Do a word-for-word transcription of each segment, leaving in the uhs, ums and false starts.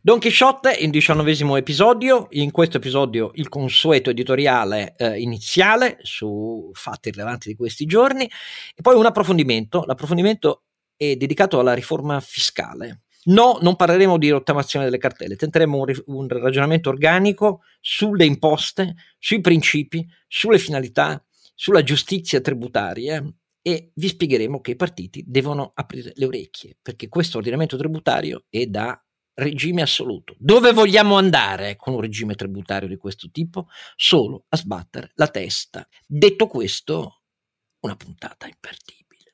Don Chisciotte, il diciannovesimo episodio. In questo episodio il consueto editoriale eh, iniziale su fatti rilevanti di questi giorni e poi un approfondimento. L'approfondimento è dedicato alla riforma fiscale. No, non parleremo di rottamazione delle cartelle, tenteremo un, un ragionamento organico sulle imposte, sui principi, sulle finalità, sulla giustizia tributaria e vi spiegheremo che i partiti devono aprire le orecchie perché questo ordinamento tributario è da regime assoluto. Dove vogliamo andare con un regime tributario di questo tipo? Solo a sbattere la testa. Detto questo, una puntata imperdibile.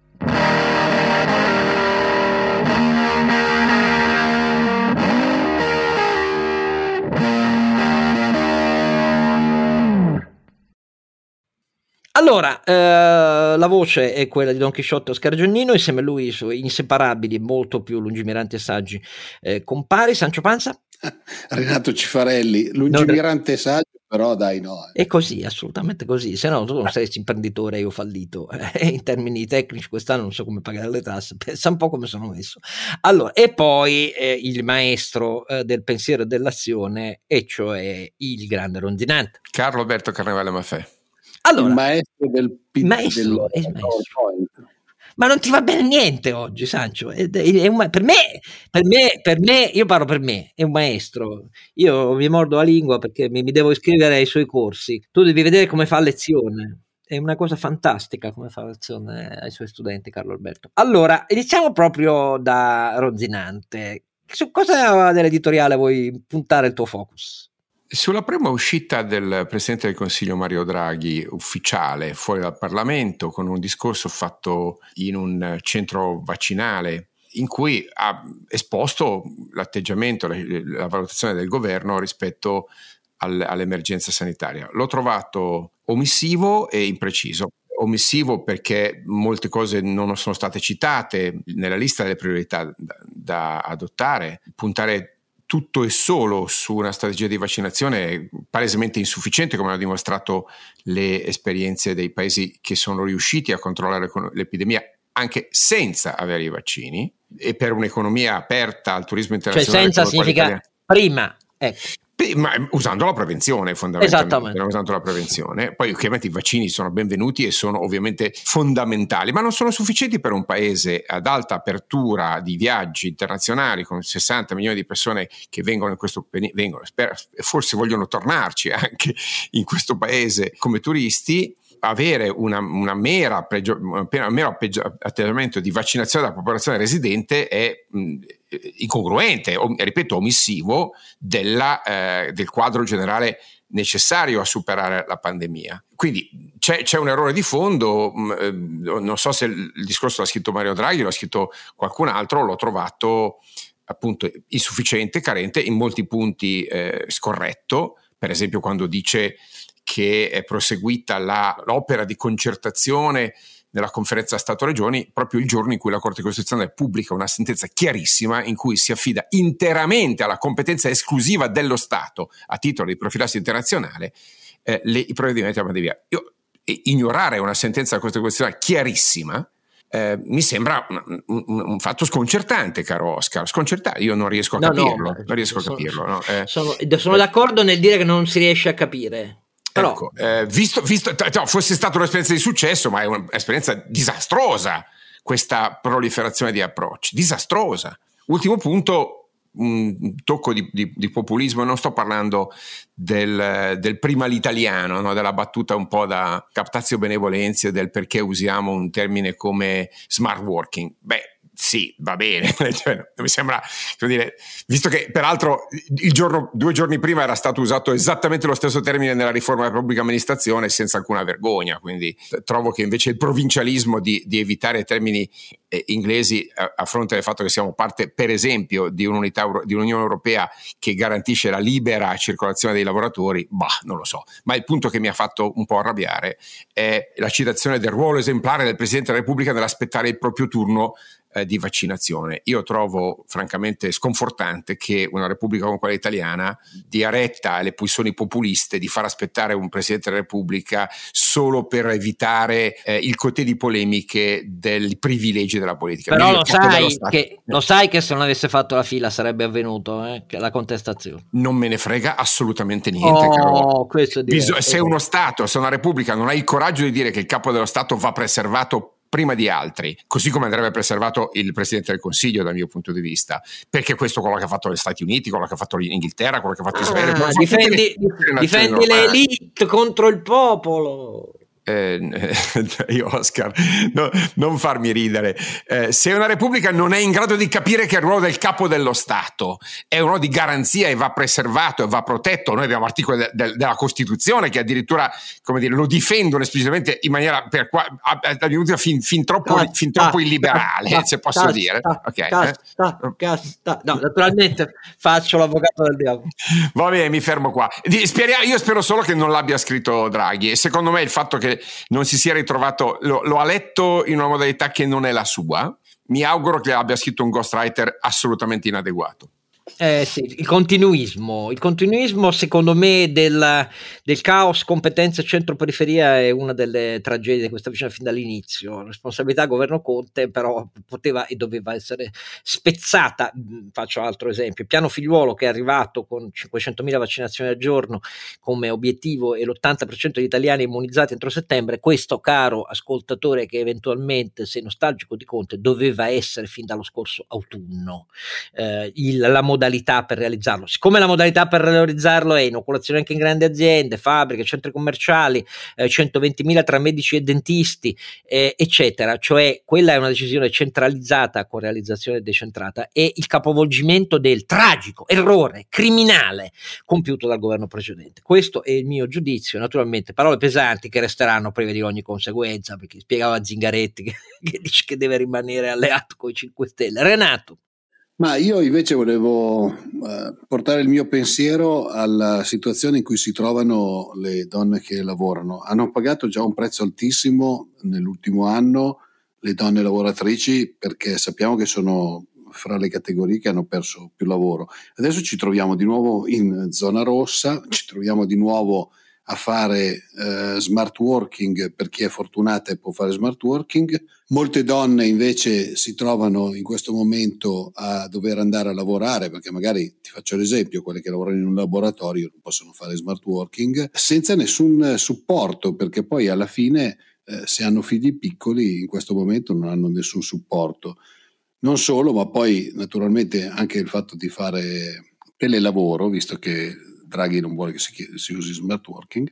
Allora, eh, la voce è quella di Don Chisciotte Oscar Giannino, insieme a lui i suoi inseparabili, molto più lungimiranti e saggi eh, compari, Sancio Panza. Renato Cifarelli, lungimirante e saggio, però dai no. È così, assolutamente così, se no tu non sei imprenditore, io fallito, eh, in termini tecnici quest'anno non so come pagare le tasse, pensa un po' come sono messo. Allora, e poi eh, il maestro eh, del pensiero e dell'azione, e cioè il grande Ronzinante. Carlo Alberto Carnevale Maffè. Allora, il maestro del il maestro, del, il maestro. Ma non ti va bene niente oggi, Sancio. È, è, è un, per me, per me, per me, io parlo per me, è un maestro. Io mi mordo la lingua perché mi, mi devo iscrivere ai suoi corsi. Tu devi vedere come fa lezione. È una cosa fantastica come fa lezione ai suoi studenti, Carlo Alberto. Allora, iniziamo proprio da Ronzinante. Su cosa dell'editoriale vuoi puntare il tuo focus? Sulla prima uscita del Presidente del Consiglio Mario Draghi ufficiale fuori dal Parlamento con un discorso fatto in un centro vaccinale in cui ha esposto l'atteggiamento, la, la valutazione del governo rispetto al, all'emergenza sanitaria. L'ho trovato omissivo e impreciso. Omissivo perché molte cose non sono state citate nella lista delle priorità da, da adottare, puntare tutto e solo su una strategia di vaccinazione palesemente insufficiente, come hanno dimostrato le esperienze dei paesi che sono riusciti a controllare l'epidemia anche senza avere i vaccini, e per un'economia aperta al turismo internazionale. Cioè senza significa prima, ecco. Ma usando la prevenzione fondamentalmente, usando la prevenzione. Poi ovviamente i vaccini sono benvenuti e sono ovviamente fondamentali, ma non sono sufficienti per un paese ad alta apertura di viaggi internazionali con sessanta milioni di persone che vengono in questo vengono, forse vogliono tornarci anche in questo paese come turisti. Avere una, una mera pregio, un mero atteggiamento di vaccinazione della popolazione residente è mh, incongruente, o, ripeto, omissivo della, eh, del quadro generale necessario a superare la pandemia. Quindi c'è, c'è un errore di fondo, mh, non so se il, il discorso l'ha scritto Mario Draghi, l'ha scritto qualcun altro, l'ho trovato appunto insufficiente, carente, in molti punti eh, scorretto, per esempio quando dice che è proseguita la, l'opera di concertazione nella conferenza Stato-Regioni proprio il giorno in cui la Corte Costituzionale pubblica una sentenza chiarissima in cui si affida interamente alla competenza esclusiva dello Stato a titolo di profilassi internazionale eh, le, i provvedimenti della pandemia. Io, eh, ignorare una sentenza della Corte Costituzionale chiarissima Eh, mi sembra un, un, un fatto sconcertante, caro Oscar, sconcertante, io non riesco a no, capirlo, no, non riesco sono, a capirlo. No? Eh, sono, sono d'accordo nel dire che non si riesce a capire. Però. Ecco, eh, visto, visto no, fosse stata un'esperienza di successo, ma è un'esperienza disastrosa questa proliferazione di approcci, disastrosa. Ultimo punto, un tocco di, di, di populismo, non sto parlando del, del prima l'italiano, no? Della battuta un po' da captatio benevolentia del perché usiamo un termine come smart working. Beh, sì, va bene, cioè, mi sembra, dire, visto che peraltro il giorno, due giorni prima era stato usato esattamente lo stesso termine nella riforma della pubblica amministrazione senza alcuna vergogna, quindi trovo che invece il provincialismo di, di evitare termini eh, inglesi a, a fronte del fatto che siamo parte per esempio di un'unità di un'Unione Europea che garantisce la libera circolazione dei lavoratori, bah, non lo so, ma il punto che mi ha fatto un po' arrabbiare è la citazione del ruolo esemplare del Presidente della Repubblica nell'aspettare il proprio turno eh, di vaccinazione. Io trovo francamente sconfortante che una Repubblica come quella italiana dia retta alle pulsioni populiste di far aspettare un Presidente della Repubblica solo per evitare eh, il cotè di polemiche dei privilegi della politica. Però lo sai, che, lo sai che se non avesse fatto la fila sarebbe avvenuto eh, la contestazione. Non me ne frega assolutamente niente. Oh, questo è Biso- se uno Stato, se una Repubblica non ha il coraggio di dire che il capo dello Stato va preservato prima di altri, così come andrebbe preservato il Presidente del Consiglio dal mio punto di vista, perché questo è quello che ha fatto gli Stati Uniti, quello che ha fatto l'Inghilterra, quello che ha fatto Israele. Ah, difendi, difendi l'elite contro il popolo. Eh, io Oscar, no, non farmi ridere. Eh, se una Repubblica non è in grado di capire che il ruolo del capo dello Stato è un ruolo di garanzia e va preservato e va protetto, noi abbiamo articoli de- de- della Costituzione che addirittura, come dire, lo difendono esplicitamente in maniera per qua, a, fin, fin troppo, ah, fin troppo ah, illiberale, ah, se posso ah, dire. Ah, okay, casta, eh? casta. No, naturalmente faccio l'avvocato del diavolo. Va bene, mi fermo qua. Io spero solo che non l'abbia scritto Draghi, e secondo me il fatto che non si sia ritrovato, lo, lo ha letto in una modalità che non è la sua, mi auguro che abbia scritto un ghostwriter assolutamente inadeguato. Eh sì, il continuismo, il continuismo secondo me del, del caos competenze centro-periferia è una delle tragedie di questa vicenda fin dall'inizio. Responsabilità governo Conte, però poteva e doveva essere spezzata. Faccio altro esempio, il piano Figliuolo che è arrivato con cinquecentomila vaccinazioni al giorno come obiettivo e l'ottanta per cento degli italiani immunizzati entro settembre. Questo, caro ascoltatore che eventualmente sei nostalgico di Conte, doveva essere fin dallo scorso autunno eh, il, la modalità per realizzarlo. Siccome la modalità per realizzarlo è inoculazione anche in grandi aziende, fabbriche, centri commerciali, eh, centoventimila tra medici e dentisti, eh, eccetera, cioè quella è una decisione centralizzata con realizzazione decentrata, e il capovolgimento del tragico errore criminale compiuto dal governo precedente. Questo è il mio giudizio, naturalmente parole pesanti che resteranno prive di ogni conseguenza, perché spiegava Zingaretti che, che dice che deve rimanere alleato con i cinque Stelle. Renato. Ma io invece volevo uh, portare il mio pensiero alla situazione in cui si trovano le donne che lavorano. Hanno pagato già un prezzo altissimo nell'ultimo anno le donne lavoratrici, perché sappiamo che sono fra le categorie che hanno perso più lavoro. Adesso ci troviamo di nuovo in zona rossa, ci troviamo di nuovo a fare eh, smart working per chi è fortunata e può fare smart working. Molte donne invece si trovano in questo momento a dover andare a lavorare, perché magari, ti faccio l'esempio, quelle che lavorano in un laboratorio non possono fare smart working, senza nessun supporto, perché poi alla fine eh, se hanno figli piccoli in questo momento non hanno nessun supporto. Non solo, ma poi naturalmente anche il fatto di fare telelavoro, visto che Draghi non vuole che si, si usi smart working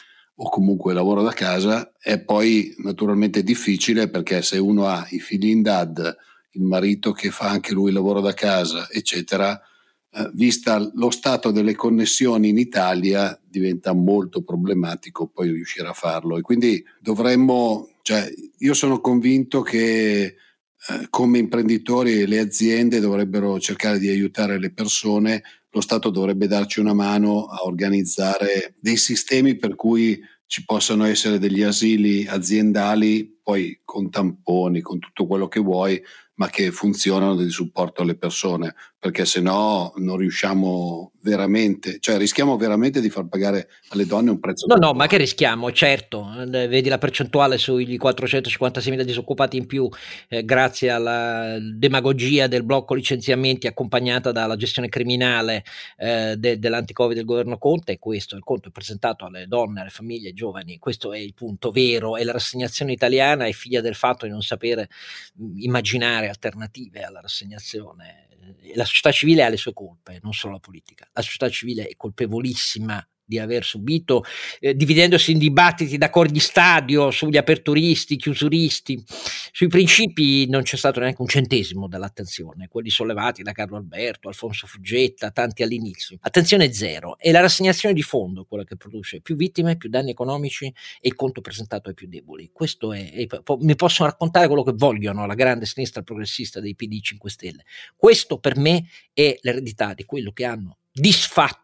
o comunque lavoro da casa, è poi naturalmente difficile, perché se uno ha i figli in D A D, il marito che fa anche lui lavoro da casa, eccetera, eh, vista lo stato delle connessioni in Italia diventa molto problematico poi riuscire a farlo, e quindi dovremmo, cioè io sono convinto che eh, come imprenditori e le aziende dovrebbero cercare di aiutare le persone. Lo Stato dovrebbe darci una mano a organizzare dei sistemi per cui ci possano essere degli asili aziendali, poi con tamponi, con tutto quello che vuoi, ma che funzionano di supporto alle persone, perché se no non riusciamo veramente, cioè rischiamo veramente di far pagare alle donne un prezzo. No, no, ma che rischiamo? Certo, vedi la percentuale sugli quattrocentocinquantaseimila disoccupati in più, eh, grazie alla demagogia del blocco licenziamenti accompagnata dalla gestione criminale eh, de, dell'anti-Covid del governo Conte. Questo il conto è presentato alle donne, alle famiglie, ai giovani. Questo è il punto vero, e la rassegnazione italiana è figlia del fatto di non sapere mh, immaginare alternative alla rassegnazione. La società civile ha le sue colpe, non solo la politica. La società civile è colpevolissima di aver subito, eh, dividendosi in dibattiti da corgli stadio sugli aperturisti, chiusuristi. Sui principi non c'è stato neanche un centesimo dell'attenzione, quelli sollevati da Carlo Alberto, Alfonso Fuggetta, tanti all'inizio. Attenzione zero, e la rassegnazione di fondo quella che produce più vittime, più danni economici e il conto presentato ai più deboli. Questo è, è po- mi possono raccontare quello che vogliono la grande sinistra progressista dei P D cinque Stelle. Questo per me è l'eredità di quello che hanno disfatto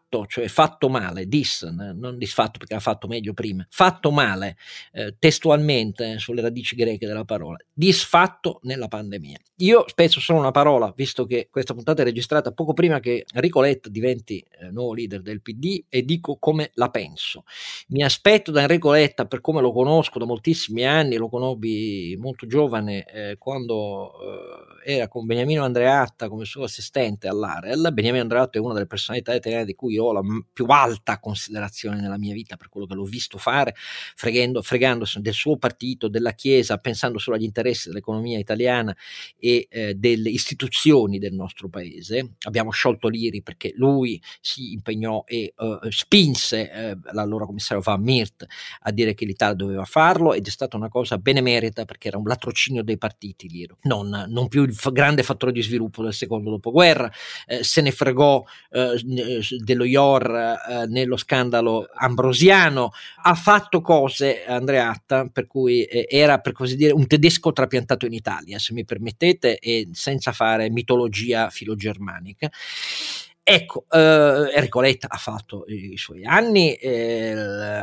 disfatto, cioè fatto male, dis, non disfatto perché ha fatto meglio prima, fatto male eh, testualmente sulle radici greche della parola, disfatto nella pandemia. Io spezzo solo una parola, visto che questa puntata è registrata poco prima che Enrico Letta diventi eh, nuovo leader del P D, e dico come la penso. Mi aspetto da Enrico Letta, per come lo conosco da moltissimi anni, lo conobbi molto giovane eh, quando eh, era con Beniamino Andreatta come suo assistente all'Arel. Beniamino Andreatta è una delle personalità italiane di cui ho la m- più alta considerazione nella mia vita, per quello che l'ho visto fare, fregando, fregandosi del suo partito, della Chiesa, pensando solo agli interessi dell'economia italiana e eh, delle istituzioni del nostro paese. Abbiamo sciolto l'I R I perché lui si impegnò e uh, spinse eh, l'allora commissario Van Miert a dire che l'Italia doveva farlo, ed è stata una cosa benemerita perché era un latrocinio dei partiti l'I R I, non, non più il f- grande fattore di sviluppo del secondo dopoguerra. Eh, se ne fregò eh, dello I O R eh, nello scandalo ambrosiano, ha fatto cose Andreatta per cui eh, era, per così dire, un tedesco trapiantato in Italia, se mi permettete, e senza fare mitologia filogermanica. Ecco, eh, Enrico Letta ha fatto i suoi anni, eh,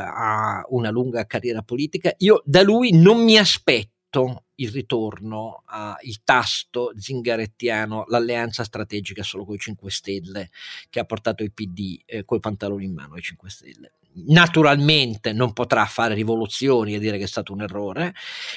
ha una lunga carriera politica. Io da lui non mi aspetto il ritorno al tasto zingarettiano, l'alleanza strategica solo con i cinque Stelle che ha portato il P D eh, coi pantaloni in mano ai cinque Stelle. Naturalmente non potrà fare rivoluzioni e dire che è stato un errore,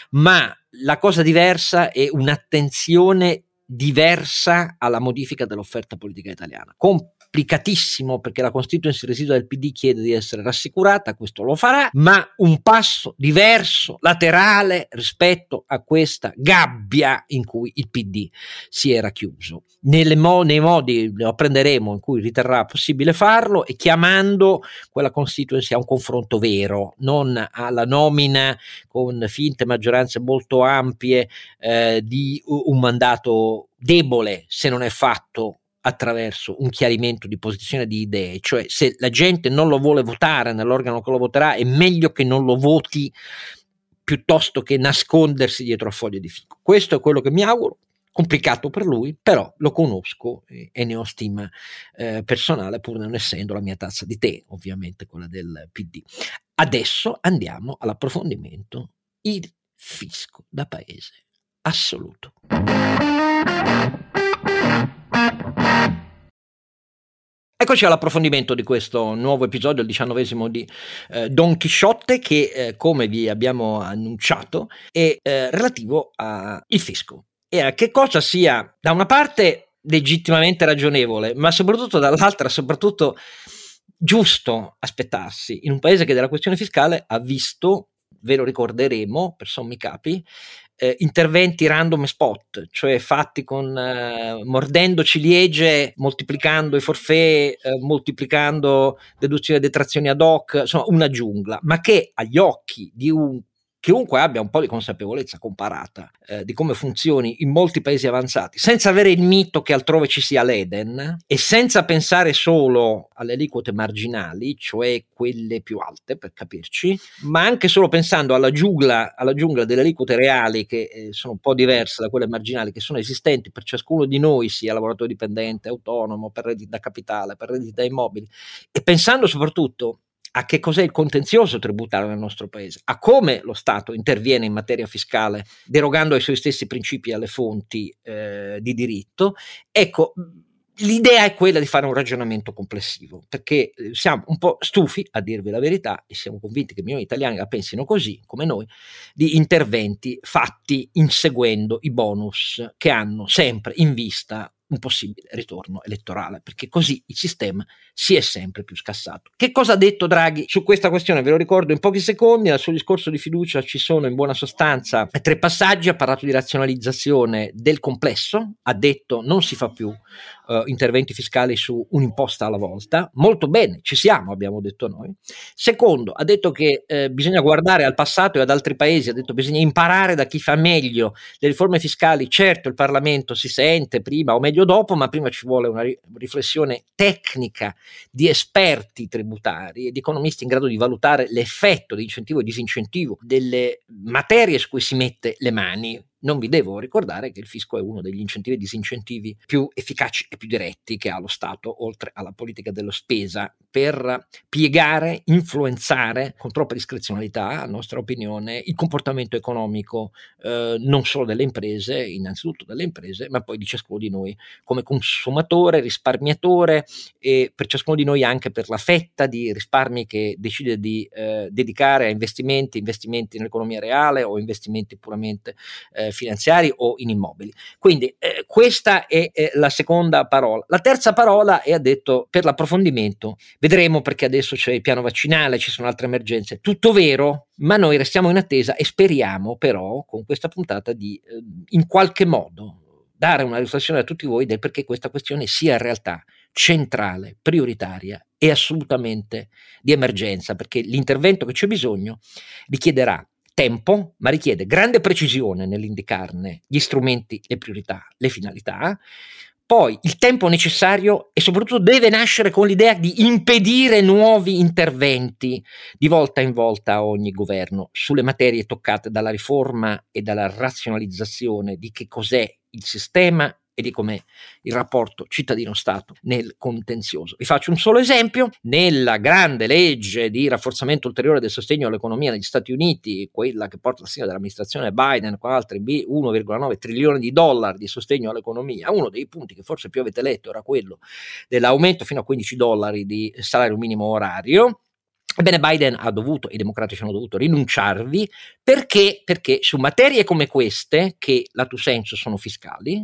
ma la cosa diversa è un'attenzione diversa alla modifica dell'offerta politica italiana. Complicatissimo, perché la constituency residua del P D chiede di essere rassicurata, questo lo farà, ma un passo diverso, laterale rispetto a questa gabbia in cui il P D si era chiuso. Nelle mo- nei modi, lo apprenderemo, in cui riterrà possibile farlo, e chiamando quella constituency a un confronto vero, non alla nomina con finte maggioranze molto ampie eh, di un mandato debole se non è fatto attraverso un chiarimento di posizione di idee. Cioè, se la gente non lo vuole votare nell'organo che lo voterà, è meglio che non lo voti piuttosto che nascondersi dietro a foglie di fico. Questo è quello che mi auguro. Complicato per lui, però lo conosco e, e ne ho stima eh, personale, pur non essendo la mia tazza di tè, ovviamente quella del P D. Adesso andiamo all'approfondimento. Il fisco da paese assoluto. Eccoci all'approfondimento di questo nuovo episodio, il diciannovesimo di eh, Don Chisciotte, che eh, come vi abbiamo annunciato è eh, relativo al fisco e a che cosa sia da una parte legittimamente ragionevole, ma soprattutto dall'altra soprattutto giusto aspettarsi in un paese che della questione fiscale ha visto, ve lo ricorderemo per sommi capi, eh, interventi random spot, cioè fatti con eh, mordendo ciliegie, moltiplicando i forfait, eh, moltiplicando deduzioni e detrazioni ad hoc, insomma una giungla, ma che agli occhi di un chiunque abbia un po' di consapevolezza comparata eh, di come funzioni in molti paesi avanzati, senza avere il mito che altrove ci sia l'Eden e senza pensare solo alle aliquote marginali, cioè quelle più alte per capirci, ma anche solo pensando alla giungla, alla giungla delle aliquote reali che eh, sono un po' diverse da quelle marginali che sono esistenti per ciascuno di noi, sia lavoratore dipendente, autonomo, per redditi da capitale, per redditi da immobili, e pensando soprattutto a che cos'è il contenzioso tributario nel nostro paese, a come lo Stato interviene in materia fiscale derogando ai suoi stessi principi e alle fonti eh, di diritto. Ecco, l'idea è quella di fare un ragionamento complessivo, perché siamo un po' stufi, a dirvi la verità, e siamo convinti che milioni di italiani la pensino così, come noi, di interventi fatti inseguendo i bonus che hanno sempre in vista un possibile ritorno elettorale, perché così il sistema si è sempre più scassato. Che cosa ha detto Draghi su questa questione? Ve lo ricordo in pochi secondi. Al suo discorso di fiducia ci sono in buona sostanza tre passaggi. Ha parlato di razionalizzazione del complesso, ha detto non si fa più uh, interventi fiscali su un'imposta alla volta. Molto bene, ci siamo, abbiamo detto noi. Secondo, ha detto che eh, bisogna guardare al passato e ad altri paesi, ha detto bisogna imparare da chi fa meglio le riforme fiscali. Certo, il Parlamento si sente prima o meglio dopo, ma prima ci vuole una riflessione tecnica di esperti tributari e di economisti in grado di valutare l'effetto di incentivo e disincentivo delle materie su cui si mette le mani, non vi devo ricordare che il fisco è uno degli incentivi e disincentivi più efficaci e più diretti che ha lo Stato, oltre alla politica della spesa, per piegare, influenzare con troppa discrezionalità, a nostra opinione, il comportamento economico eh, non solo delle imprese, innanzitutto delle imprese, ma poi di ciascuno di noi come consumatore, risparmiatore, e per ciascuno di noi anche per la fetta di risparmi che decide di eh, dedicare a investimenti, investimenti nell'economia reale o investimenti puramente eh, finanziari o in immobili. Quindi eh, questa è, è la seconda parola. La terza parola è, ha detto, per l'approfondimento. Vedremo, perché adesso c'è il piano vaccinale, ci sono altre emergenze. Tutto vero, ma noi restiamo in attesa e speriamo però con questa puntata di eh, in qualche modo dare una riflessione a tutti voi del perché questa questione sia in realtà centrale, prioritaria e assolutamente di emergenza, perché l'intervento che c'è bisogno richiederà tempo, ma richiede grande precisione nell'indicarne gli strumenti, le priorità, le finalità. Poi il tempo necessario e soprattutto deve nascere con l'idea di impedire nuovi interventi di volta in volta a ogni governo sulle materie toccate dalla riforma e dalla razionalizzazione di che cos'è il sistema e di com'è il rapporto cittadino-Stato nel contenzioso. Vi faccio un solo esempio: nella grande legge di rafforzamento ulteriore del sostegno all'economia negli Stati Uniti, quella che porta la sigla dell'amministrazione Biden con altri uno virgola nove trilioni di dollari di sostegno all'economia, uno dei punti che forse più avete letto era quello dell'aumento fino a quindici dollari di salario minimo orario. Ebbene, Biden ha dovuto, i democratici hanno dovuto rinunciarvi perché, perché su materie come queste, che lato sensu sono fiscali,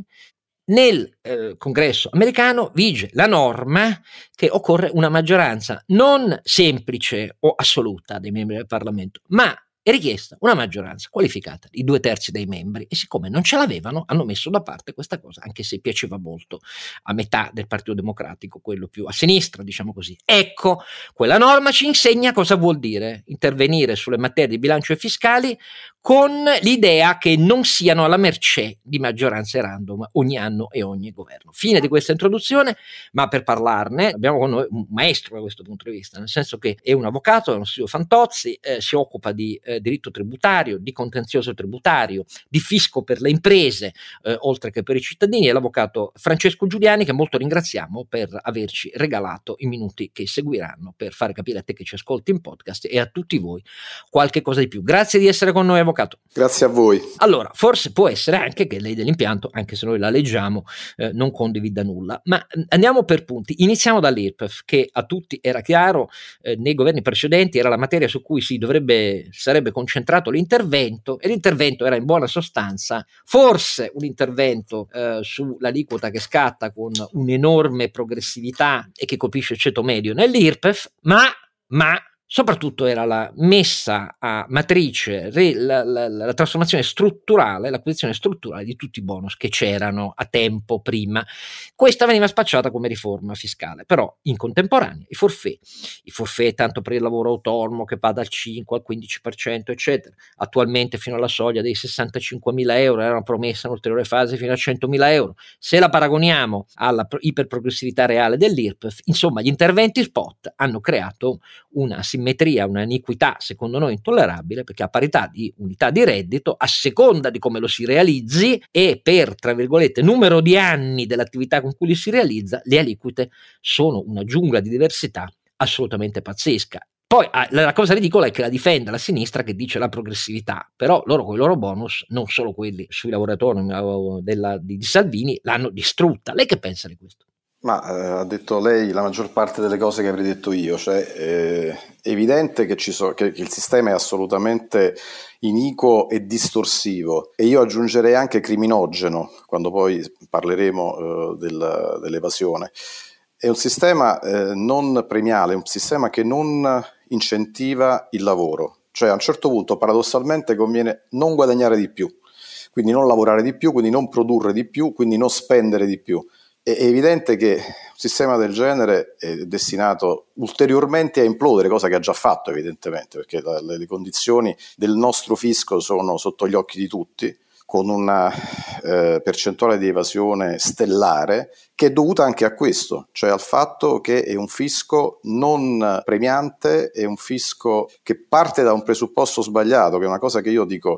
nel eh, congresso americano vige la norma che occorre una maggioranza non semplice o assoluta dei membri del Parlamento, ma è richiesta una maggioranza qualificata di due terzi dei membri, e siccome non ce l'avevano hanno messo da parte questa cosa, anche se piaceva molto a metà del Partito Democratico, quello più a sinistra, diciamo così. Ecco, quella norma ci insegna cosa vuol dire intervenire sulle materie di bilancio e fiscali con l'idea che non siano alla mercé di maggioranze random ogni anno e ogni governo. Fine di questa introduzione, ma per parlarne abbiamo con noi un maestro da questo punto di vista, nel senso che è un avvocato, è uno studio Fantozzi, eh, si occupa di eh, diritto tributario, di contenzioso tributario, di fisco per le imprese, eh, oltre che per i cittadini. È l'avvocato Francesco Giuliani, che molto ringraziamo per averci regalato i minuti che seguiranno per fare capire a te che ci ascolti in podcast e a tutti voi qualche cosa di più. Grazie di essere con noi, avvocato. Grazie a voi. Allora, forse può essere anche che lei dell'impianto, anche se noi la leggiamo, eh, non condivida nulla, ma andiamo per punti. Iniziamo dall'I R P E F, che a tutti era chiaro, eh, nei governi precedenti era la materia su cui si dovrebbe, sarebbe concentrato l'intervento, e l'intervento era in buona sostanza forse un intervento eh, sull'aliquota che scatta con un'enorme progressività e che colpisce il ceto medio nell'I R P E F, ma, ma soprattutto era la messa a matrice, la, la, la trasformazione strutturale, l'acquisizione strutturale di tutti i bonus che c'erano a tempo prima. Questa veniva spacciata come riforma fiscale, però in contemporanea i forfait, i forfait tanto per il lavoro autonomo che va dal cinque al quindici per cento eccetera, attualmente fino alla soglia dei sessantacinquemila euro, era una promessa in ulteriore fase fino a centomila euro. Se la paragoniamo alla iperprogressività reale dell'I R P E F, insomma gli interventi spot hanno creato una simmetria, una iniquità secondo noi intollerabile, perché a parità di unità di reddito, a seconda di come lo si realizzi e per, tra virgolette, numero di anni dell'attività con cui li si realizza, le aliquote sono una giungla di diversità assolutamente pazzesca. Poi la cosa ridicola è che la difende la sinistra, che dice la progressività, però loro con i loro bonus, non solo quelli sui lavoratori della, di, di Salvini, l'hanno distrutta. Lei che pensa di questo? Ma eh, ha detto lei la maggior parte delle cose che avrei detto io, cioè eh, è evidente che, ci so, che, che il sistema è assolutamente iniquo e distorsivo, e io aggiungerei anche criminogeno quando poi parleremo eh, del, dell'evasione. È un sistema eh, non premiale, è un sistema che non incentiva il lavoro, cioè a un certo punto paradossalmente conviene non guadagnare di più, quindi non lavorare di più, quindi non produrre di più, quindi non spendere di più. È evidente che un sistema del genere è destinato ulteriormente a implodere, cosa che ha già fatto evidentemente, perché le, le condizioni del nostro fisco sono sotto gli occhi di tutti, con una eh, percentuale di evasione stellare, che è dovuta anche a questo, cioè al fatto che è un fisco non premiante, è un fisco che parte da un presupposto sbagliato, che è una cosa che io dico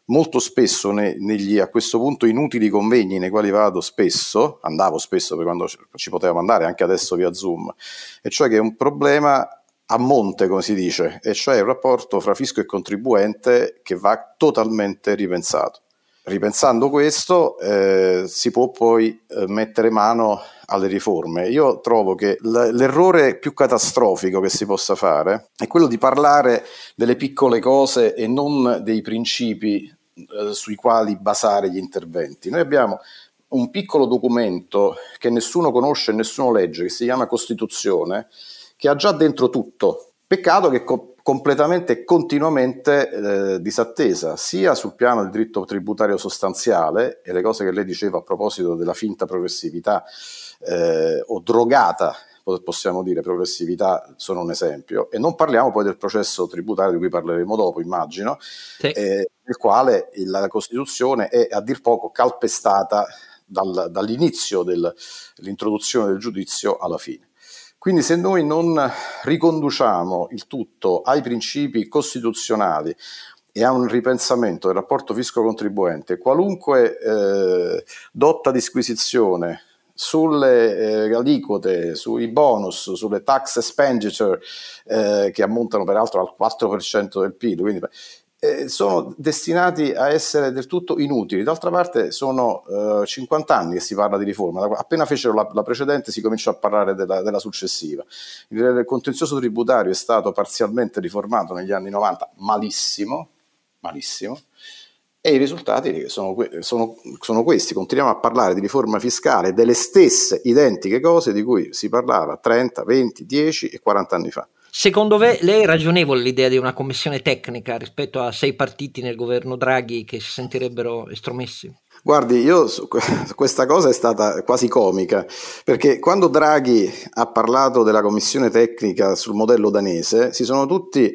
molto spesso ne, negli a questo punto inutili convegni nei quali vado spesso, andavo spesso per quando ci potevamo andare, anche adesso via Zoom, e cioè che è un problema a monte, come si dice, e cioè il rapporto fra fisco e contribuente che va totalmente ripensato. Ripensando questo eh, si può poi eh, mettere mano alle riforme. Io trovo che l- l'errore più catastrofico che si possa fare è quello di parlare delle piccole cose e non dei principi eh, sui quali basare gli interventi. Noi abbiamo un piccolo documento che nessuno conosce e nessuno legge, che si chiama Costituzione, che ha già dentro tutto. Peccato che co- completamente e continuamente eh, disattesa, sia sul piano del diritto tributario sostanziale, e le cose che lei diceva a proposito della finta progressività eh, o drogata, possiamo dire, progressività sono un esempio, e non parliamo poi del processo tributario di cui parleremo dopo, immagino, sì. eh, nel quale il, la Costituzione è a dir poco calpestata dal, dall'inizio dell'introduzione del giudizio alla fine. Quindi se noi non riconduciamo il tutto ai principi costituzionali e a un ripensamento del rapporto fisco-contribuente, qualunque eh, dotta disquisizione sulle eh, aliquote, sui bonus, sulle tax expenditure eh, che ammontano peraltro al quattro per cento del P I L, quindi eh, sono destinati a essere del tutto inutili. D'altra parte sono eh, cinquanta anni che si parla di riforma, appena fecero la, la precedente si cominciò a parlare della, della successiva. Il, il contenzioso tributario è stato parzialmente riformato negli anni novanta, malissimo, malissimo, e i risultati sono, sono, sono questi. Continuiamo a parlare di riforma fiscale, delle stesse identiche cose di cui si parlava trenta, venti, dieci e quaranta anni fa. Secondo lei è ragionevole l'idea di una commissione tecnica rispetto a sei partiti nel governo Draghi che si sentirebbero estromessi? Guardi, io su questa cosa è stata quasi comica, perché quando Draghi ha parlato della commissione tecnica sul modello danese, si sono tutti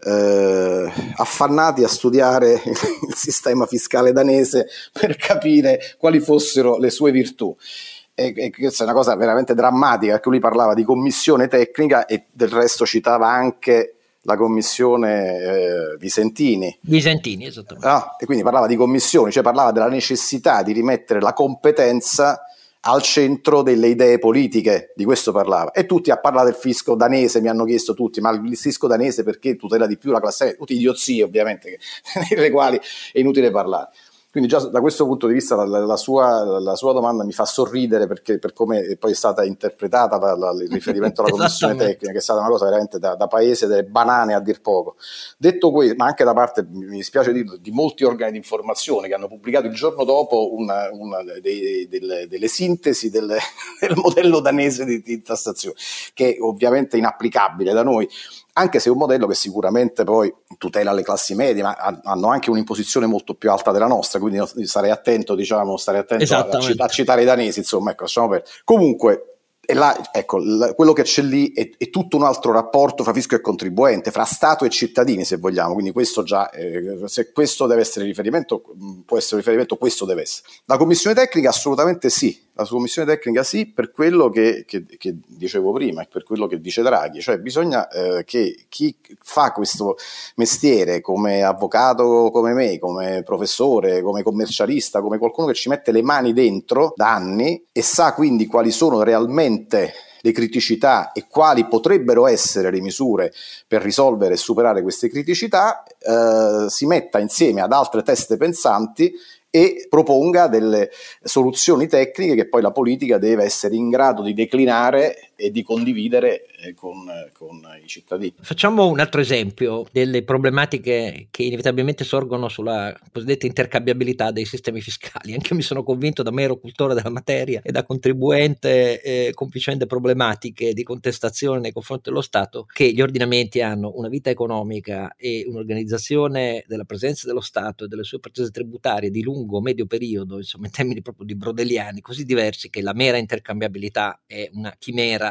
eh, affannati a studiare il sistema fiscale danese per capire quali fossero le sue virtù. E, e questa è una cosa veramente drammatica, perché lui parlava di commissione tecnica e del resto citava anche la commissione eh, Visentini. Visentini, esattamente. Ah, e quindi parlava di commissioni, cioè parlava della necessità di rimettere la competenza al centro delle idee politiche, di questo parlava. E tutti a parlare del fisco danese, mi hanno chiesto tutti, ma il fisco danese perché tutela di più la classe media? Tutti idiozie ovviamente, nelle quali è inutile parlare. Quindi già da questo punto di vista la, la, sua, la sua domanda mi fa sorridere, perché per come poi è stata interpretata la, la, il riferimento alla commissione tecnica, che è stata una cosa veramente da, da paese delle banane a dir poco. Detto questo, ma anche da parte, mi dispiace dirlo, di molti organi di informazione che hanno pubblicato il giorno dopo una, una dei, delle, delle sintesi del, del modello danese di, di tassazione, che è ovviamente inapplicabile da noi, anche se è un modello che sicuramente poi tutela le classi medie, ma hanno anche un'imposizione molto più alta della nostra, quindi starei attento, diciamo, starei attento a, a citare i danesi, insomma, ecco, lasciamo perdere. Comunque, e là, ecco, l- quello che c'è lì è, è tutto un altro rapporto fra fisco e contribuente, fra Stato e cittadini, se vogliamo, quindi questo già, eh, se questo deve essere riferimento, può essere riferimento, questo deve essere. La commissione tecnica assolutamente sì, la commissione tecnica sì, per quello che, che, che dicevo prima e per quello che dice Draghi, cioè bisogna eh, che chi fa questo mestiere come avvocato come me, come professore, come commercialista, come qualcuno che ci mette le mani dentro da anni e sa quindi quali sono realmente le criticità e quali potrebbero essere le misure per risolvere e superare queste criticità, eh, si metta insieme ad altre teste pensanti e proponga delle soluzioni tecniche che poi la politica deve essere in grado di declinare e di condividere con, con i cittadini. Facciamo un altro esempio delle problematiche che inevitabilmente sorgono sulla cosiddetta intercambiabilità dei sistemi fiscali. Anche io mi sono convinto, da mero cultore della materia e da contribuente eh, con vicende problematiche di contestazione nei confronti dello Stato, che gli ordinamenti hanno una vita economica e un'organizzazione della presenza dello Stato e delle sue pretese tributarie di lungo medio periodo, insomma in termini proprio di brodeliani, così diversi che la mera intercambiabilità è una chimera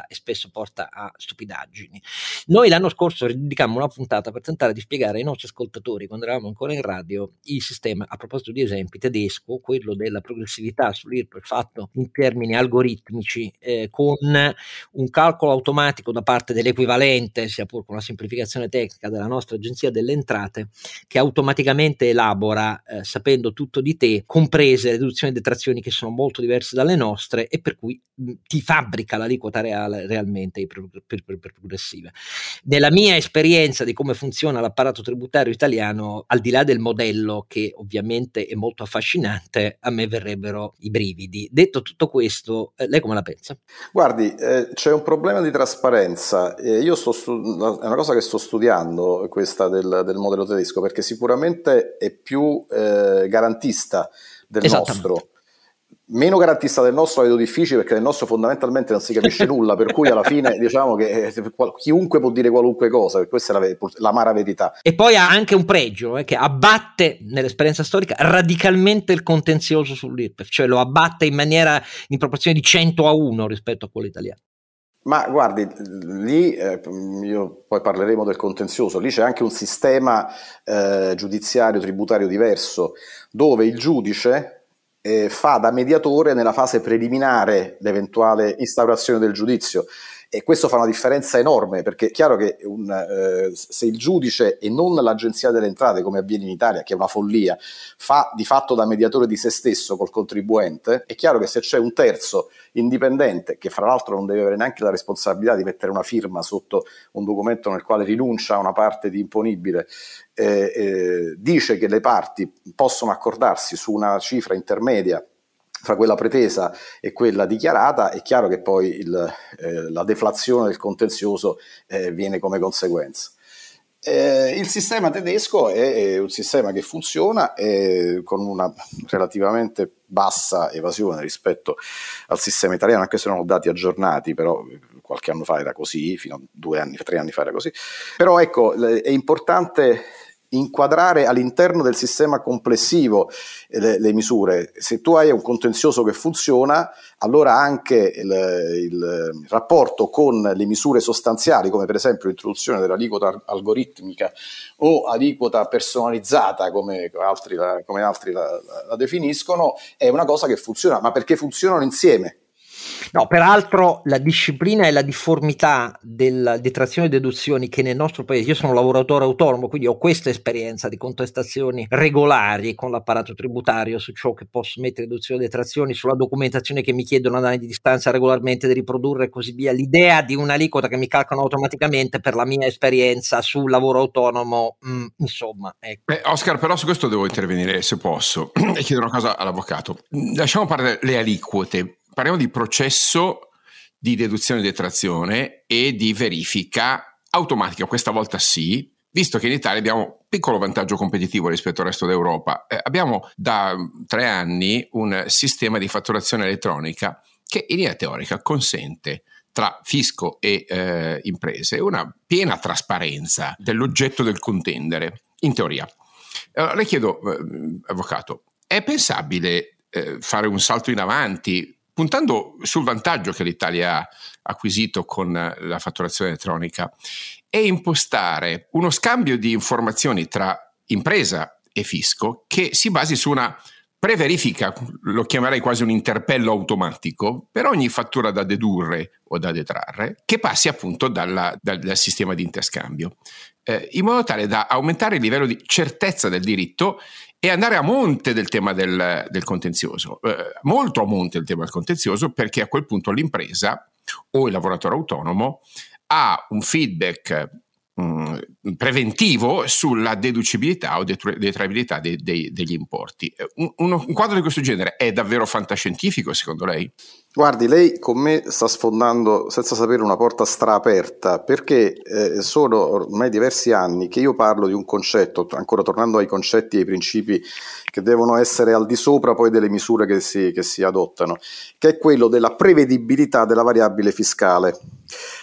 assurda e spesso porta a stupidaggini. Noi l'anno scorso dedicammo una puntata per tentare di spiegare ai nostri ascoltatori, quando eravamo ancora in radio, il sistema, a proposito di esempi, tedesco, quello della progressività sull'I R P E F fatto in termini algoritmici, eh, con un calcolo automatico da parte dell'equivalente, sia pur con una semplificazione tecnica, della nostra agenzia delle entrate, che automaticamente elabora, eh, sapendo tutto di te, comprese le deduzioni e detrazioni che sono molto diverse dalle nostre, e per cui mh, ti fabbrica l'aliquota reale realmente per, per, per, per progressive. Nella mia esperienza di come funziona l'apparato tributario italiano, al di là del modello che ovviamente è molto affascinante, a me verrebbero i brividi. Detto tutto questo, eh, lei come la pensa? Guardi, eh, c'è un problema di trasparenza. Eh, io sto stu- è una cosa che sto studiando, questa del, del modello tedesco, perché sicuramente è più eh, garantista del nostro. Meno garantista del nostro la vedo difficile, perché nel nostro fondamentalmente non si capisce nulla, per cui alla fine diciamo che eh, chiunque può dire qualunque cosa, questa è la, l'amara verità. E poi ha anche un pregio, eh, che abbatte nell'esperienza storica radicalmente il contenzioso sull'I R P E F, cioè lo abbatte in maniera in proporzione di cento a uno rispetto a quello italiano. Ma guardi, lì eh, io poi parleremo del contenzioso, lì c'è anche un sistema eh, giudiziario tributario diverso, dove il giudice Eh, fa da mediatore nella fase preliminare l'eventuale instaurazione del giudizio, e questo fa una differenza enorme, perché è chiaro che un, eh, se il giudice e non l'agenzia delle entrate, come avviene in Italia, che è una follia, fa di fatto da mediatore di se stesso col contribuente, è chiaro che se c'è un terzo indipendente, che fra l'altro non deve avere neanche la responsabilità di mettere una firma sotto un documento nel quale rinuncia a una parte di imponibile, eh, eh, dice che le parti possono accordarsi su una cifra intermedia fra quella pretesa e quella dichiarata, è chiaro che poi il, eh, la deflazione del contenzioso eh, viene come conseguenza. Eh, il sistema tedesco è, è un sistema che funziona eh, con una relativamente bassa evasione rispetto al sistema italiano, anche se non ho dati aggiornati, però qualche anno fa era così, fino a due anni, tre anni fa era così. Però ecco, è importante inquadrare all'interno del sistema complessivo le, le misure. Se tu hai un contenzioso che funziona, allora anche il, il rapporto con le misure sostanziali, come per esempio l'introduzione dell'aliquota algoritmica o aliquota personalizzata, come altri, la, come altri la, la, la definiscono, è una cosa che funziona, ma perché funzionano insieme. No, peraltro la disciplina e la difformità della detrazione e deduzioni che nel nostro paese, io sono un lavoratore autonomo, quindi ho questa esperienza di contestazioni regolari con l'apparato tributario su ciò che posso mettere deduzioni e detrazioni, sulla documentazione che mi chiedono ad anni di distanza regolarmente di riprodurre e così via. L'idea di un'aliquota che mi calcolano automaticamente, per la mia esperienza sul lavoro autonomo, mh, insomma. Ecco. Eh, Oscar, però su questo devo intervenire se posso e chiedere una cosa all'avvocato. Lasciamo parlare le aliquote. Parliamo di processo di deduzione e detrazione e di verifica automatica, questa volta sì, visto che in Italia abbiamo un piccolo vantaggio competitivo rispetto al resto d'Europa. Eh, abbiamo da tre anni un sistema di fatturazione elettronica che in linea teorica consente tra fisco e eh, imprese una piena trasparenza dell'oggetto del contendere, in teoria. Allora, le chiedo, eh, avvocato, è pensabile eh, fare un salto in avanti puntando sul vantaggio che l'Italia ha acquisito con la fatturazione elettronica e impostare uno scambio di informazioni tra impresa e fisco che si basi su una preverifica, lo chiamerei quasi un interpello automatico, per ogni fattura da dedurre o da detrarre, che passi appunto dalla, dal, dal sistema di interscambio, eh, in modo tale da aumentare il livello di certezza del diritto e andare a monte del tema del, del contenzioso, eh, molto a monte del tema del contenzioso, perché a quel punto l'impresa o il lavoratore autonomo ha un feedback mh, preventivo sulla deducibilità o detraibilità dei, dei, degli importi. Un, un quadro di questo genere è davvero fantascientifico, secondo lei? Guardi, lei con me sta sfondando senza sapere una porta straaperta, perché eh, sono ormai diversi anni che io parlo di un concetto, ancora tornando ai concetti e ai principi che devono essere al di sopra poi delle misure che si, che si adottano, che è quello della prevedibilità della variabile fiscale.